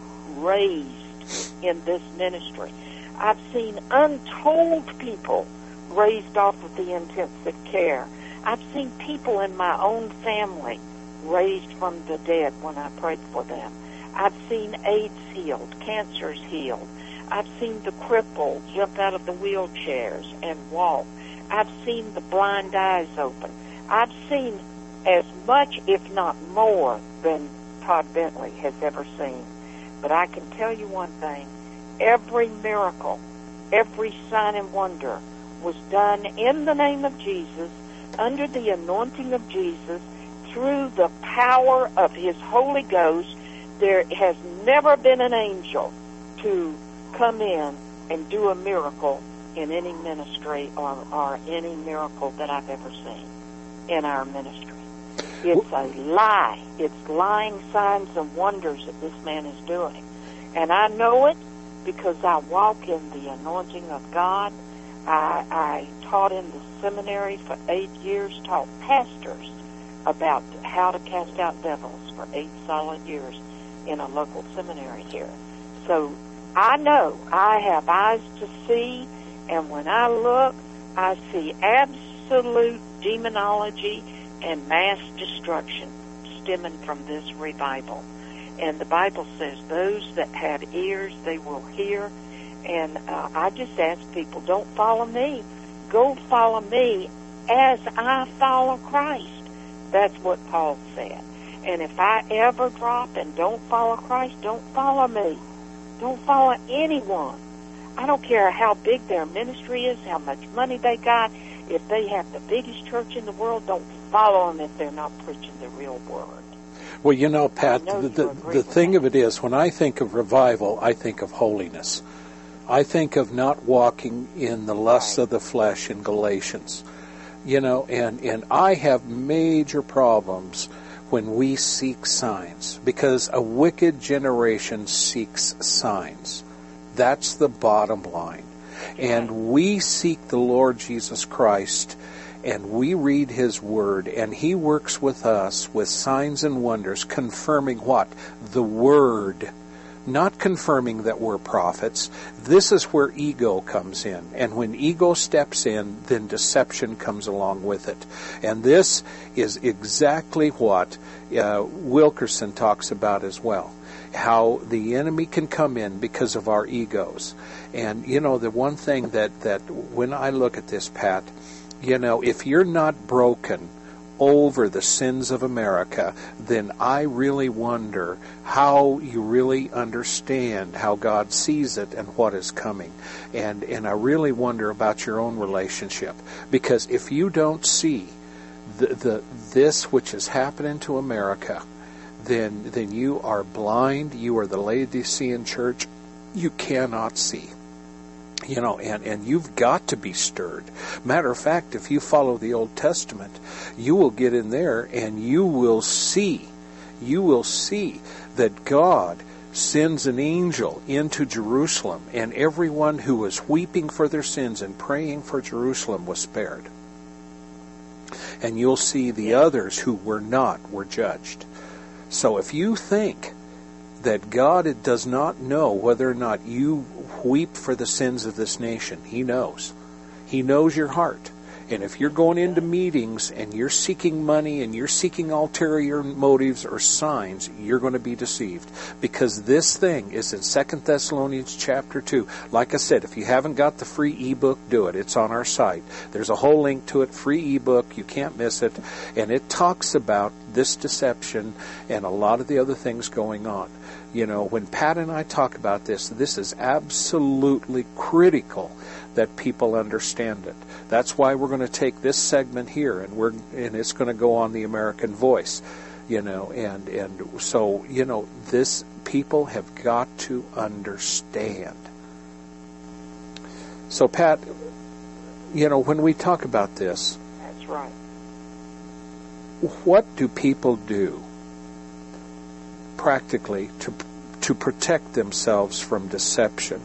raised in this ministry. I've seen untold people raised off of the intensive care. I've seen people in my own family raised from the dead when I prayed for them. I've seen AIDS healed, cancers healed. I've seen the crippled jump out of the wheelchairs and walk. I've seen the blind eyes open. I've seen as much, if not more, than Todd Bentley has ever seen. But I can tell you one thing. Every miracle, every sign and wonder was done in the name of Jesus, under the anointing of Jesus, through the power of His Holy Ghost. There has never been an angel to come in and do a miracle in any ministry or, or any miracle that I've ever seen in our ministry. It's a lie. It's lying signs and wonders that this man is doing. And I know it because I walk in the anointing of God. I, I taught in the seminary for eight years, taught pastors about how to cast out devils for eight solid years in a local seminary here. So I know I have eyes to see, and when I look, I see absolute demonology and mass destruction stemming from this revival. And the Bible says those that have ears, they will hear. And uh, I just ask people, don't follow me. Go follow me as I follow Christ. That's what Paul said. And if I ever drop and don't follow Christ, don't follow me. Don't follow anyone. I don't care how big their ministry is, how much money they got. If they have the biggest church in the world, don't follow them if they're not preaching the real word. Well, you know, Pat, know the, the, the thing that. of it is, when I think of revival, I think of holiness. I think of not walking in the lusts right. of the flesh in Galatians. You know, and, and I have major problems when we seek signs, because a wicked generation seeks signs. That's the bottom line. And we seek the Lord Jesus Christ, and we read His Word, and He works with us with signs and wonders, confirming what? The Word. Not confirming that we're prophets. This is where ego comes in. And when ego steps in, then deception comes along with it. And this is exactly what uh, Wilkerson talks about as well. How the enemy can come in because of our egos. And, you know, the one thing that, that when I look at this, Pat, you know, if you're not broken over the sins of America, then I really wonder how you really understand how God sees it and what is coming. And and I really wonder about your own relationship. Because if you don't see the, the this which is happening to America, then then you are blind. You are the Laodicean church. You cannot see. You know, and, and you've got to be stirred. Matter of fact, if you follow the Old Testament, you will get in there and you will see, you will see that God sends an angel into Jerusalem, and everyone who was weeping for their sins and praying for Jerusalem was spared. And you'll see the others who were not were judged. So if you think that God does not know whether or not you weep for the sins of this nation, He knows. He knows your heart. And if you're going into meetings and you're seeking money and you're seeking ulterior motives or signs, you're going to be deceived. Because this thing is in Second Thessalonians chapter two. Like I said, if you haven't got the free ebook, do it. It's on our site. There's a whole link to it, free ebook. You can't miss it. And it talks about this deception and a lot of the other things going on. You know, when Pat and I talk about this, this is absolutely critical that people understand it. That's why we're going to take this segment here, and we're and it's going to go on the American Voice. You know, and and so you know, this people have got to understand. So, Pat, you know, when we talk about this, that's right. What do people do practically to to protect themselves from deception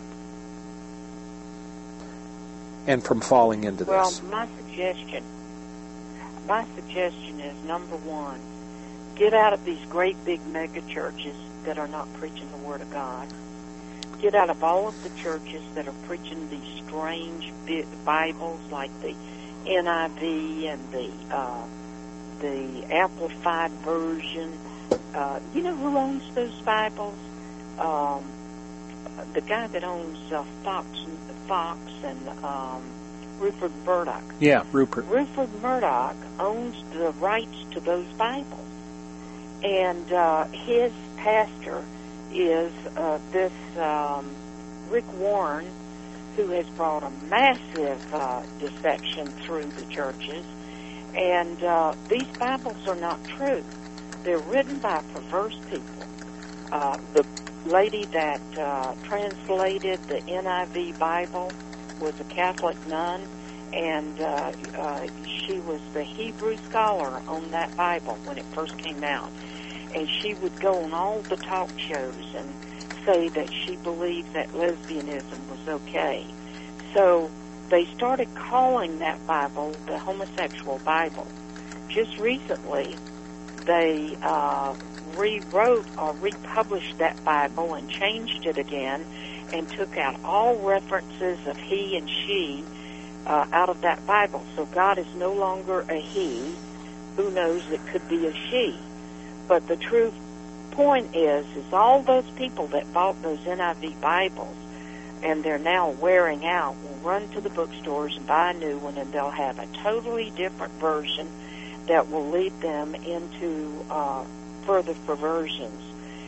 and from falling into this? Well, my suggestion, my suggestion is, number one, get out of these great big mega churches that are not preaching the Word of God. Get out of all of the churches that are preaching these strange Bibles like the N I V and the uh, the Amplified Version. Uh, you know who owns those Bibles? Um, the guy that owns uh, Fox, Fox and um, Rupert Murdoch. Yeah, Rupert. Rupert Murdoch owns the rights to those Bibles, and uh, his pastor is uh, this um, Rick Warren, who has brought a massive uh, deception through the churches. And uh, these Bibles are not true. They're written by perverse people. Uh, the lady that uh, translated the N I V Bible was a Catholic nun, and uh, uh, she was the Hebrew scholar on that Bible when it first came out. And she would go on all the talk shows and say that she believed that lesbianism was okay. So they started calling that Bible the homosexual Bible. Just recently, they uh, rewrote or republished that Bible and changed it again and took out all references of he and she uh, out of that Bible. So God is no longer a he. Who knows, it could be a she. But the true point is, is all those people that bought those N I V Bibles and they're now wearing out will run to the bookstores and buy a new one, and they'll have a totally different version that will lead them into uh, further perversions.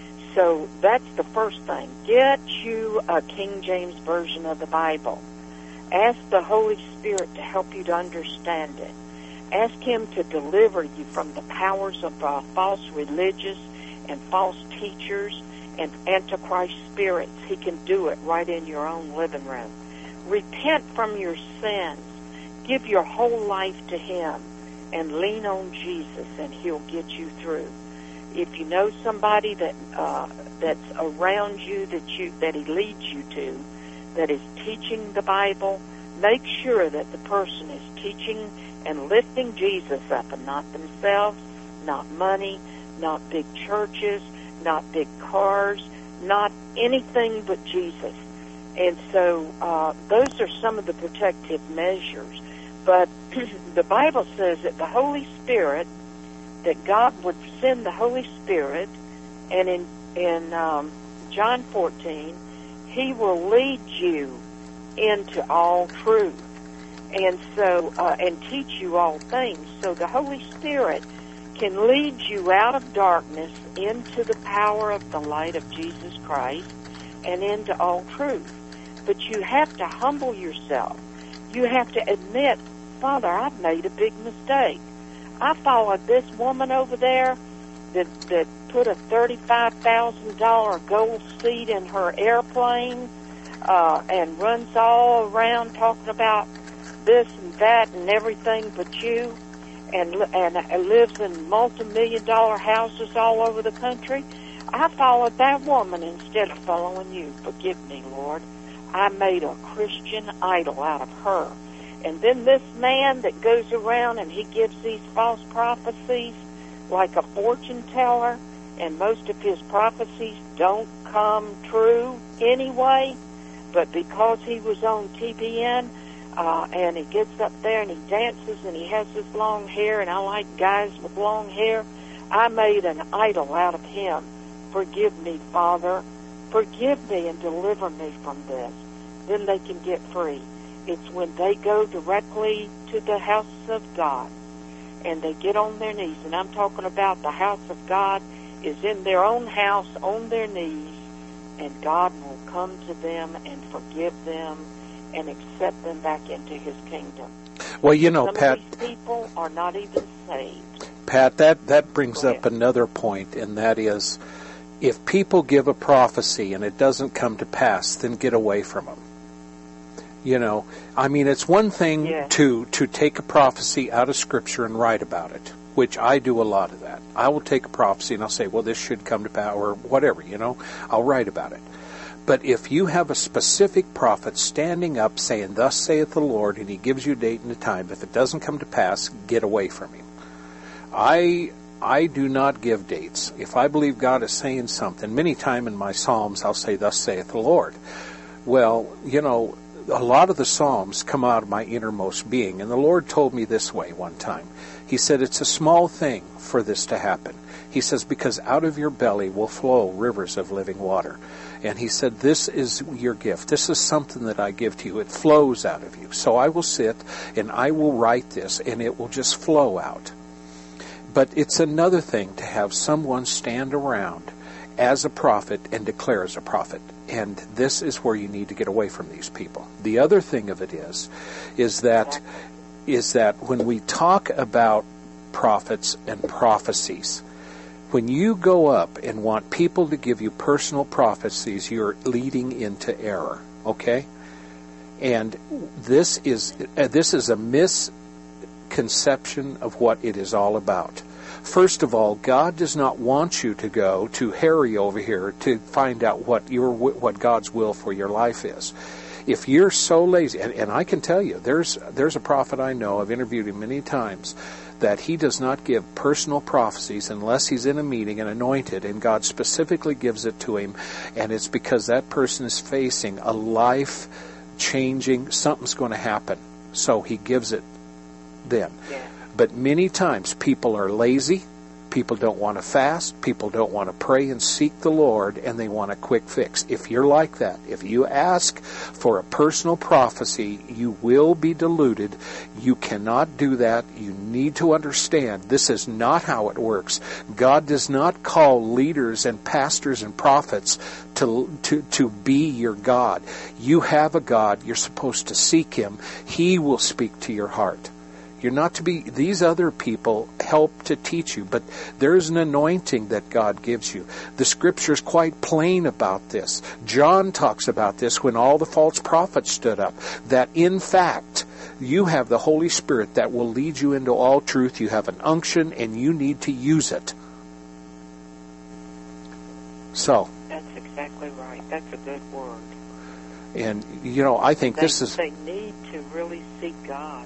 So that's the first thing. Get you a King James Version of the Bible. Ask the Holy Spirit to help you to understand it. Ask Him to deliver you from the powers of uh, false religious and false teachers and antichrist spirits. He can do it right in your own living room. Repent from your sins. Give your whole life to Him and lean on Jesus, and He'll get you through. If you know somebody that uh, that's around you that you that He leads you to, that is teaching the Bible, make sure that the person is teaching and lifting Jesus up, and not themselves, not money, not big churches, not big cars, not anything but Jesus. And so uh, those are some of the protective measures. But the Bible says that the Holy Spirit, that God would send the Holy Spirit, and in, in um, John fourteen, He will lead you into all truth. And so, uh, and teach you all things. So the Holy Spirit can lead you out of darkness into the power of the light of Jesus Christ and into all truth. But you have to humble yourself. You have to admit, Father, I've made a big mistake. I followed this woman over there that, that put a thirty-five thousand dollars gold seat in her airplane uh, and runs all around talking about this and that and everything but you, and and lives in multi-million dollar houses all over the country. I followed that woman instead of following you. Forgive me, Lord. I made a Christian idol out of her. And then this man that goes around and he gives these false prophecies like a fortune teller, and most of his prophecies don't come true anyway, but because he was on T B N, Uh, and he gets up there and he dances and he has this long hair, and I like guys with long hair. I made an idol out of him. Forgive me, Father. Forgive me and deliver me from this. Then they can get free. It's when they go directly to the house of God and they get on their knees. And I'm talking about the house of God is in their own house on their knees, and God will come to them and forgive them and accept them back into His kingdom. Well, you know, Some Pat, of these people are not even saved. Pat, that, that brings up another point, and that is, if people give a prophecy and it doesn't come to pass, then get away from them. You know, I mean, it's one thing yeah. to, to take a prophecy out of Scripture and write about it, which I do a lot of that. I will take a prophecy and I'll say, well, this should come to pass, or whatever, you know, I'll write about it. But if you have a specific prophet standing up saying, thus saith the Lord, and he gives you a date and a time, if it doesn't come to pass, get away from him. I I do not give dates. If I believe God is saying something, many times in my Psalms I'll say, thus saith the Lord. Well, you know, a lot of the Psalms come out of my innermost being, and the Lord told me this way one time. He said, it's a small thing for this to happen. He says, because out of your belly will flow rivers of living water. And he said, this is your gift. This is something that I give to you. It flows out of you. So I will sit and I will write this, and it will just flow out. But it's another thing to have someone stand around as a prophet and declare as a prophet. And this is where you need to get away from these people. The other thing of it is, is that, is that when we talk about prophets and prophecies, when you go up and want people to give you personal prophecies, you're leading into error, okay? And this is uh, this is a misconception of what it is all about. First of all, God does not want you to go to Harry over here to find out what your what God's will for your life is. If you're so lazy, and, and I can tell you, there's there's a prophet I know, I've interviewed him many times, that he does not give personal prophecies unless he's in a meeting and anointed, and God specifically gives it to him, and it's because that person is facing a life-changing, something's going to happen, so he gives it then. Yeah. But many times people are lazy, People don't want to fast. People don't want to pray and seek the Lord, and they want a quick fix. If you're like that, if you ask for a personal prophecy, you will be deluded. You cannot do that. You need to understand this is not how it works. God does not call leaders and pastors and prophets to, to, to be your God. You have a God. You're supposed to seek Him. He will speak to your heart. You're not to be, these other people help to teach you, but there's an anointing that God gives you. The Scripture's quite plain about this. John talks about this when all the false prophets stood up, that in fact, you have the Holy Spirit that will lead you into all truth. You have an unction, and you need to use it. So. That's exactly right. That's a good word. And, you know, I think they, this is... They need to really seek God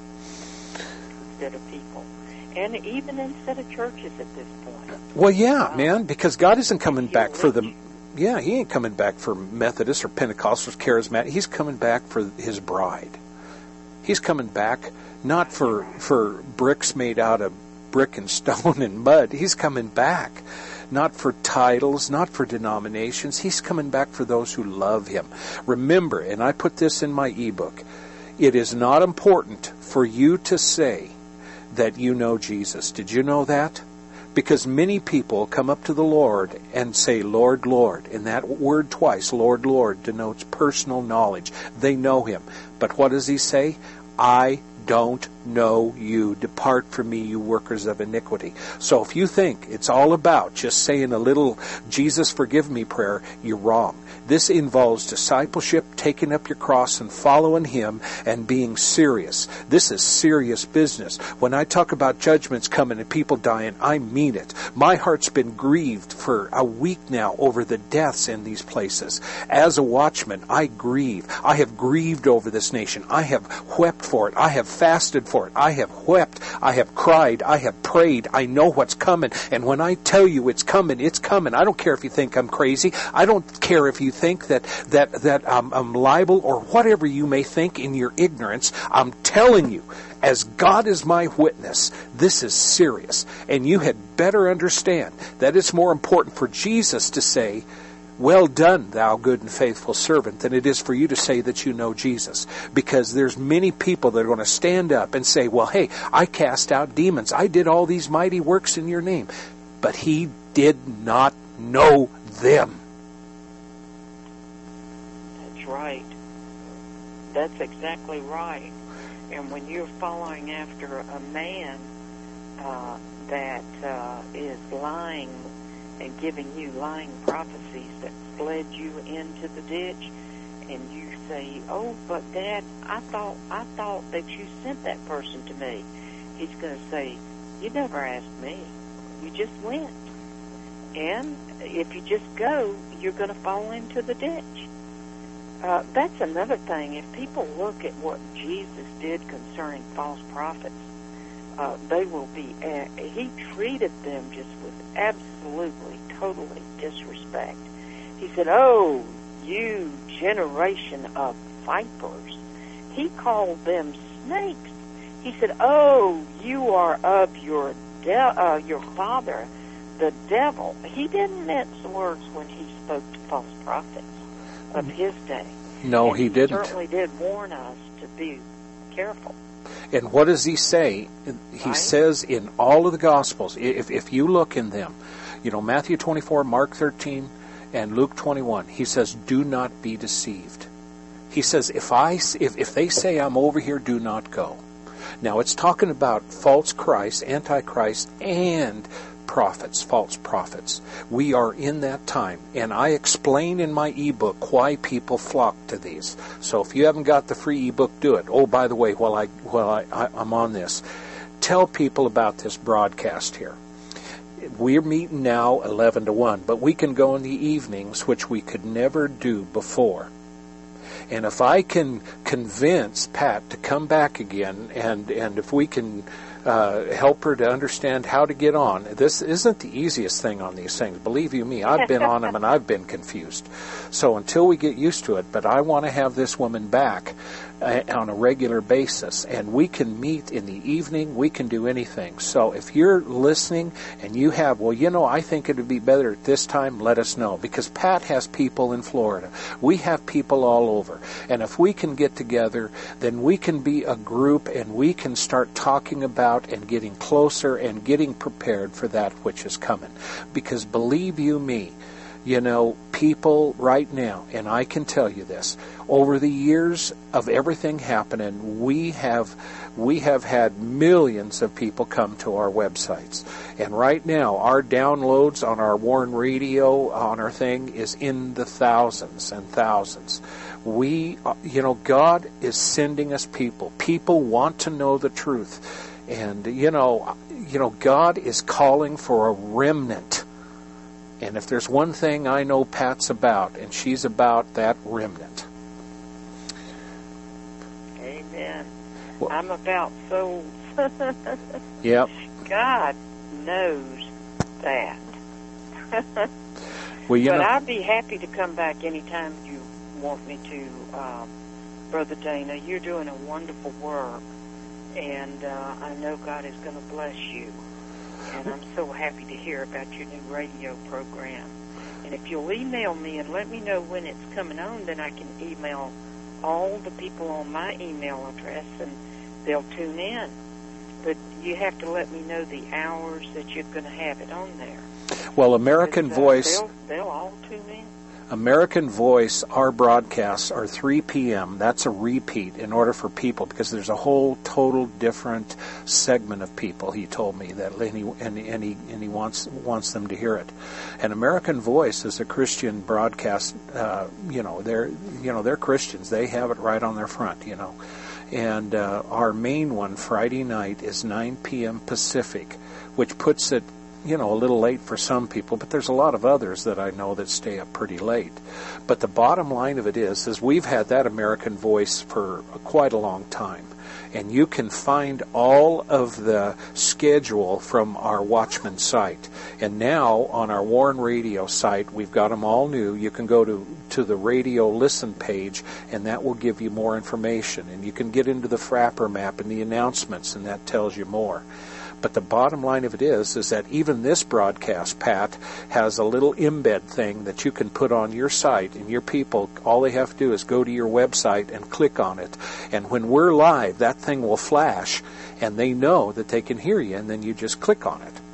instead of people. And even instead of churches at this point. Well, yeah, uh, man, because God isn't coming back reach. for the... Yeah, He ain't coming back for Methodists or Pentecostals, Charismatic. He's coming back for His bride. He's coming back not for for bricks made out of brick and stone and mud. He's coming back not for titles, not for denominations. He's coming back for those who love Him. Remember, and I put this in my ebook, it is not important for you to say that you know Jesus. Did you know that? Because many people come up to the Lord and say, Lord, Lord. And that word twice, Lord, Lord, denotes personal knowledge. They know Him. But what does He say? I don't know you. Depart from me, you workers of iniquity. So if you think it's all about just saying a little Jesus forgive me prayer, you're wrong. This involves discipleship, taking up your cross and following Him and being serious. This is serious business. When I talk about judgments coming and people dying, I mean it. My heart's been grieved for a week now over the deaths in these places. As a watchman, I grieve. I have grieved over this nation. I have wept for it. I have fasted for it. I have wept. I have cried. I have prayed. I know what's coming. And when I tell you it's coming, it's coming. I don't care if you think I'm crazy. I don't care if you think that that that um, I'm liable or whatever you may think in your ignorance. I'm telling you, as God is my witness, this is serious. And you had better understand that it's more important for Jesus to say, well done, thou good and faithful servant, than it is for you to say that you know Jesus. Because there's many people that are going to stand up and say, well, hey, I cast out demons. I did all these mighty works in your name. But he did not know them. That's right. That's exactly right. And when you're following after a man uh, that uh, is lying and giving you lying prophecies that led you into the ditch, and you say, "Oh, but Dad, I thought I thought that you sent that person to me," he's going to say, "You never asked me. You just went." And if you just go, you're going to fall into the ditch. Uh, that's another thing. If people look at what Jesus did concerning false prophets, uh, they will be, uh, he treated them just with absolutely, totally disrespect. He said, "Oh, you generation of vipers." He called them snakes. He said, "Oh, you are of your de- uh, your father, the devil." He didn't mince words when he spoke to false prophets of his day. No, and he, he didn't. He certainly did warn us to be careful. And what does he say? He right? says in all of the Gospels, if if you look in them, you know, Matthew twenty-four, Mark thirteen, and Luke twenty-one, he says, "Do not be deceived." He says, if I if if they say I'm over here, do not go. Now it's talking about false Christ, antichrist, and prophets, false prophets. We are in that time, and I explain in my ebook why people flock to these. So if you haven't got the free ebook, do it. Oh, by the way, while I while I, I, I'm on this, tell people about this broadcast here. We're meeting now eleven to one, but we can go in the evenings, which we could never do before. And if I can convince Pat to come back again, and, and if we can uh, help her to understand how to get on, this isn't the easiest thing on these things. Believe you me, I've been on them and I've been confused. So until we get used to it, but I want to have this woman back on a regular basis, and we can meet in the evening. We can do anything. So if you're listening and you have, well, you know, I think it would be better at this time, let us know, because Pat has people in Florida. We have people all over, and if we can get together, then we can be a group, and we can start talking about and getting closer and getting prepared for that which is coming. Because believe you me, you know, people right now, and I can tell you this, over the years of everything happening, we have we have had millions of people come to our websites. And right now, our downloads on our Warren Radio, on our thing, is in the thousands and thousands. We, you know, God is sending us people. People want to know the truth. And, you know, you know, God is calling for a remnant. And if there's one thing I know Pat's about, and she's about that remnant. Amen. Well, I'm about souls. Yep. God knows that. Well, you but know, I'd be happy to come back anytime you want me to, uh, Brother Dana. You're doing a wonderful work, and uh, I know God is going to bless you. And I'm so happy to hear about your new radio program. And if you'll email me and let me know when it's coming on, then I can email all the people on my email address, and they'll tune in. But you have to let me know the hours that you're going to have it on there. well, American Because, uh, Voice... They'll, they'll all tune in. American Voice, our broadcasts are three p.m. That's a repeat in order for people, because there's a whole total different segment of people, he told me, that and he, and, and he, and he wants wants them to hear it. And American Voice is a Christian broadcast. Uh, you know, they're you know they're Christians. They have it right on their front. You know, and uh, our main one Friday night is nine p.m. Pacific, which puts it, you know, a little late for some people, but there's a lot of others that I know that stay up pretty late. But the bottom line of it is, is we've had that American Voice for quite a long time. And you can find all of the schedule from our Watchman site. And now on our Warren Radio site, we've got them all new. You can go to, to the radio listen page, and that will give you more information. And you can get into the Frapper map and the announcements, and that tells you more. But the bottom line of it is, is that even this broadcast, Pat, has a little embed thing that you can put on your site, and your people, all they have to do is go to your website and click on it. And when we're live, that thing will flash, and they know that they can hear you, and then you just click on it.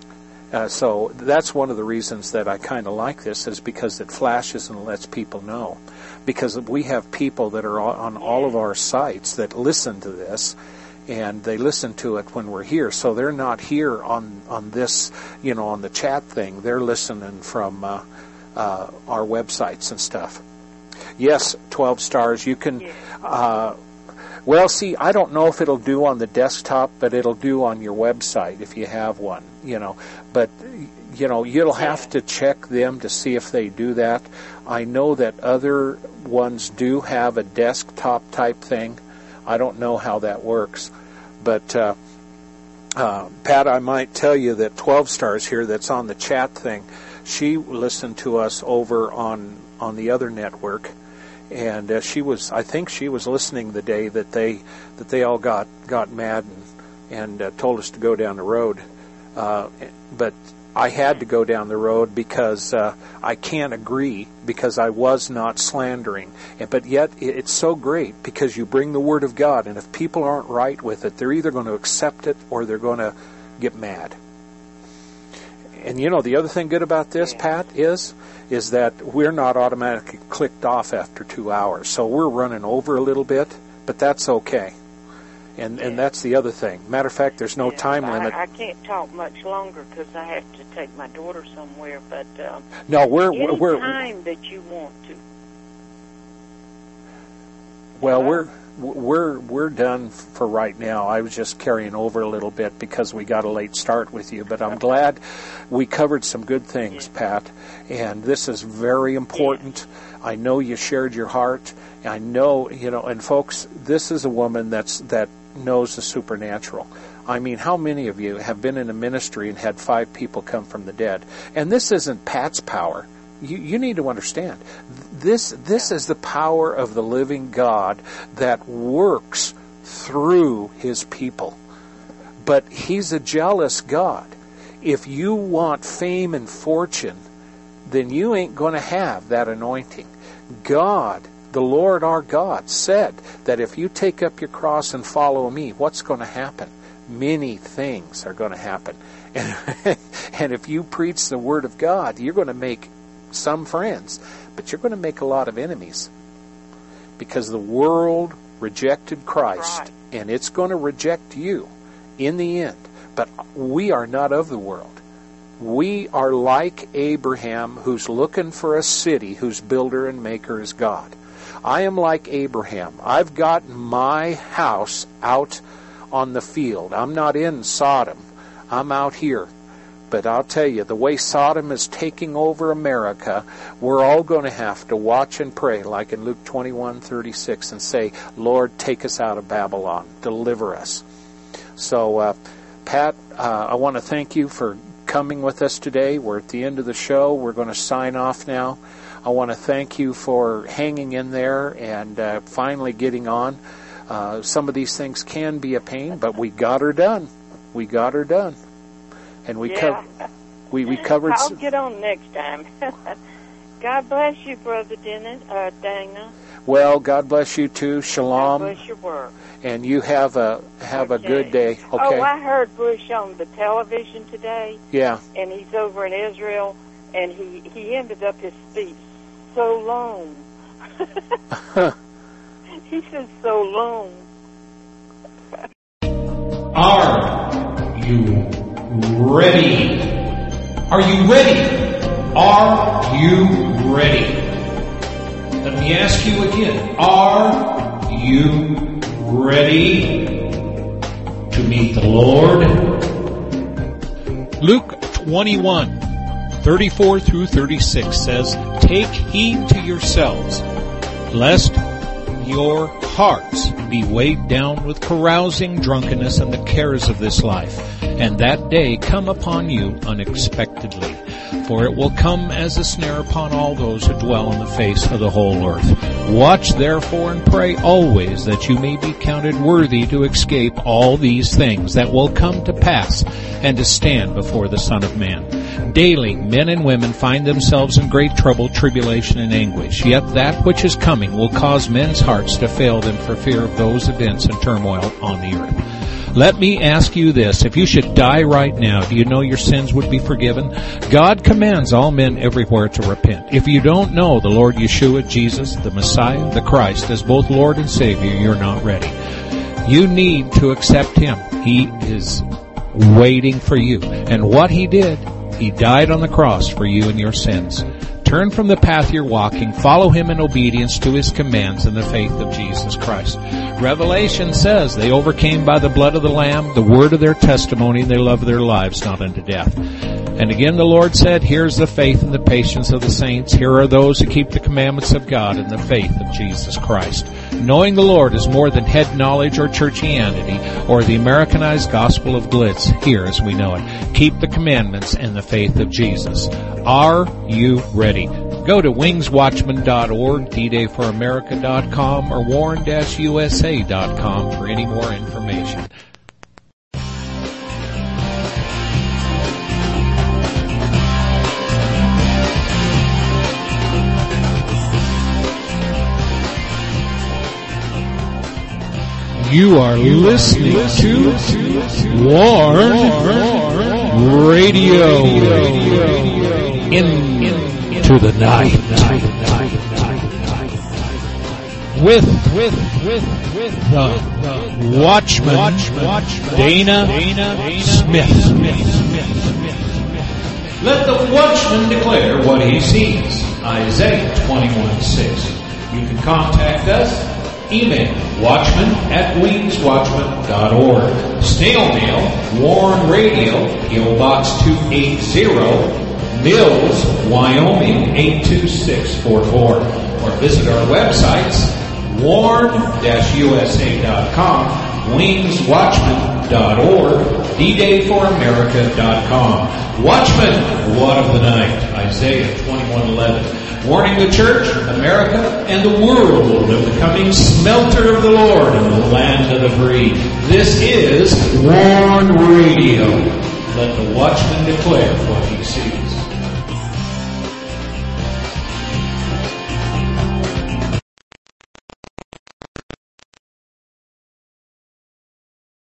Uh, so that's one of the reasons that I kind of like this, is because it flashes and lets people know. Because we have people that are on all of our sites that listen to this, and they listen to it when we're here. So they're not here on, on this, you know, on the chat thing. They're listening from uh, uh, our websites and stuff. Yes, twelve stars. You can, uh, well, see, I don't know if it'll do on the desktop, but it'll do on your website if you have one, you know. But, you know, you'll have to check them to see if they do that. I know that other ones do have a desktop type thing. I don't know how that works, but uh, uh, Pat, I might tell you that twelve stars here that's on the chat thing, she listened to us over on on the other network, and uh, she was, I think she was listening the day that they that they all got got mad and and uh, told us to go down the road, uh, but I had to go down the road because uh, I can't agree, because I was not slandering. But yet it's so great because you bring the Word of God, and if people aren't right with it, they're either going to accept it or they're going to get mad. And you know, the other thing good about this, Pat, is is that we're not automatically clicked off after two hours. So we're running over a little bit, but that's okay. And yeah. and that's the other thing. Matter of fact, there's no yeah, time I, limit. I can't talk much longer because I have to take my daughter somewhere. But um, no, we're any we're time that you want to. Well, Hello? we're we're we're done for right now. I was just carrying over a little bit because we got a late start with you, but I'm glad we covered some good things, yeah. Pat. And this is very important. Yeah. I know you shared your heart. I know, you know, and folks, this is a woman that's that knows the supernatural. I mean, how many of you have been in a ministry and had five people come from the dead? And this isn't Pat's power. you, you need to understand, this this is the power of the living God that works through His people. But He's a jealous God. If you want fame and fortune, then you ain't going to have that anointing. God, the Lord our God, said that if you take up your cross and follow me, what's going to happen? Many things are going to happen. And, and if you preach the Word of God, you're going to make some friends, but you're going to make a lot of enemies. Because the world rejected Christ, right. and it's going to reject you in the end. But we are not of the world. We are like Abraham, who's looking for a city whose builder and maker is God. I am like Abraham. I've got my house out on the field. I'm not in Sodom. I'm out here. But I'll tell you, the way Sodom is taking over America, we're all going to have to watch and pray, like in Luke twenty-one thirty-six, and say, Lord, take us out of Babylon. Deliver us. So, uh, Pat, uh, I want to thank you for coming with us today. We're at the end of the show. We're going to sign off now. I want to thank you for hanging in there and uh, finally getting on. Uh, some of these things can be a pain, but we got her done. We got her done. And we, yeah. co- we, we covered... I'll some- get on next time. God bless you, Brother Dennis, uh, Dana. Well, God bless you too. Shalom. God bless your work. And you have a have Okay. a good day. Okay. Oh, I heard Bush on the television today. Yeah. And he's over in Israel, and he, he ended up his speech so long. He says so long. Are you ready? Are you ready? Are you ready? Let me ask you again. Are you ready to meet the Lord? Luke twenty-one, thirty-four through thirty-six says, "Take heed to yourselves, lest your hearts be weighed down with carousing, drunkenness, and the cares of this life, and that day come upon you unexpectedly. For it will come as a snare upon all those who dwell on the face of the whole earth. Watch therefore and pray always, that you may be counted worthy to escape all these things that will come to pass, and to stand before the Son of Man. Daily men and women find themselves in great trouble, tribulation, and anguish. Yet that which is coming will cause men's hearts to fail them for fear of those events and turmoil on the earth. Let me ask you this. If you should die right now, do you know your sins would be forgiven? God commands all men everywhere to repent. If you don't know the Lord Yeshua, Jesus, the Messiah, the Christ, as both Lord and Savior, you're not ready. You need to accept Him. He is waiting for you. And what He did, He died on the cross for you and your sins. Turn from the path you're walking. Follow Him in obedience to His commands in the faith of Jesus Christ. Revelation says they overcame by the blood of the Lamb, the word of their testimony, and they loved their lives not unto death. And again the Lord said, here's the faith and the patience of the saints. Here are those who keep the commandments of God in the faith of Jesus Christ. Knowing the Lord is more than head knowledge or churchianity or the Americanized gospel of glitz here as we know it. Keep the commandments and the faith of Jesus. Are you ready? Go to wings watchman dot org, d day for america dot com, or warren dash u s a dot com for any more information. You are listening to Warn Radio into the night with with with with the Watchman Dana Smith. Let the watchman declare what he sees. Isaiah twenty-one six. You can contact us. Email watchman at wings watchman dot org. Snail mail, Warn Radio, P O Box two eighty, Mills, Wyoming eight two six four four. Or visit our websites, warn dash u s a dot com, wings watchman dot org, d day for america dot com. Watchman, what of the night? Isaiah twenty-one eleven. Warning the church, America, and the world of the coming smelter of the Lord in the land of the free. This is Warn Radio. Let the watchman declare what he sees.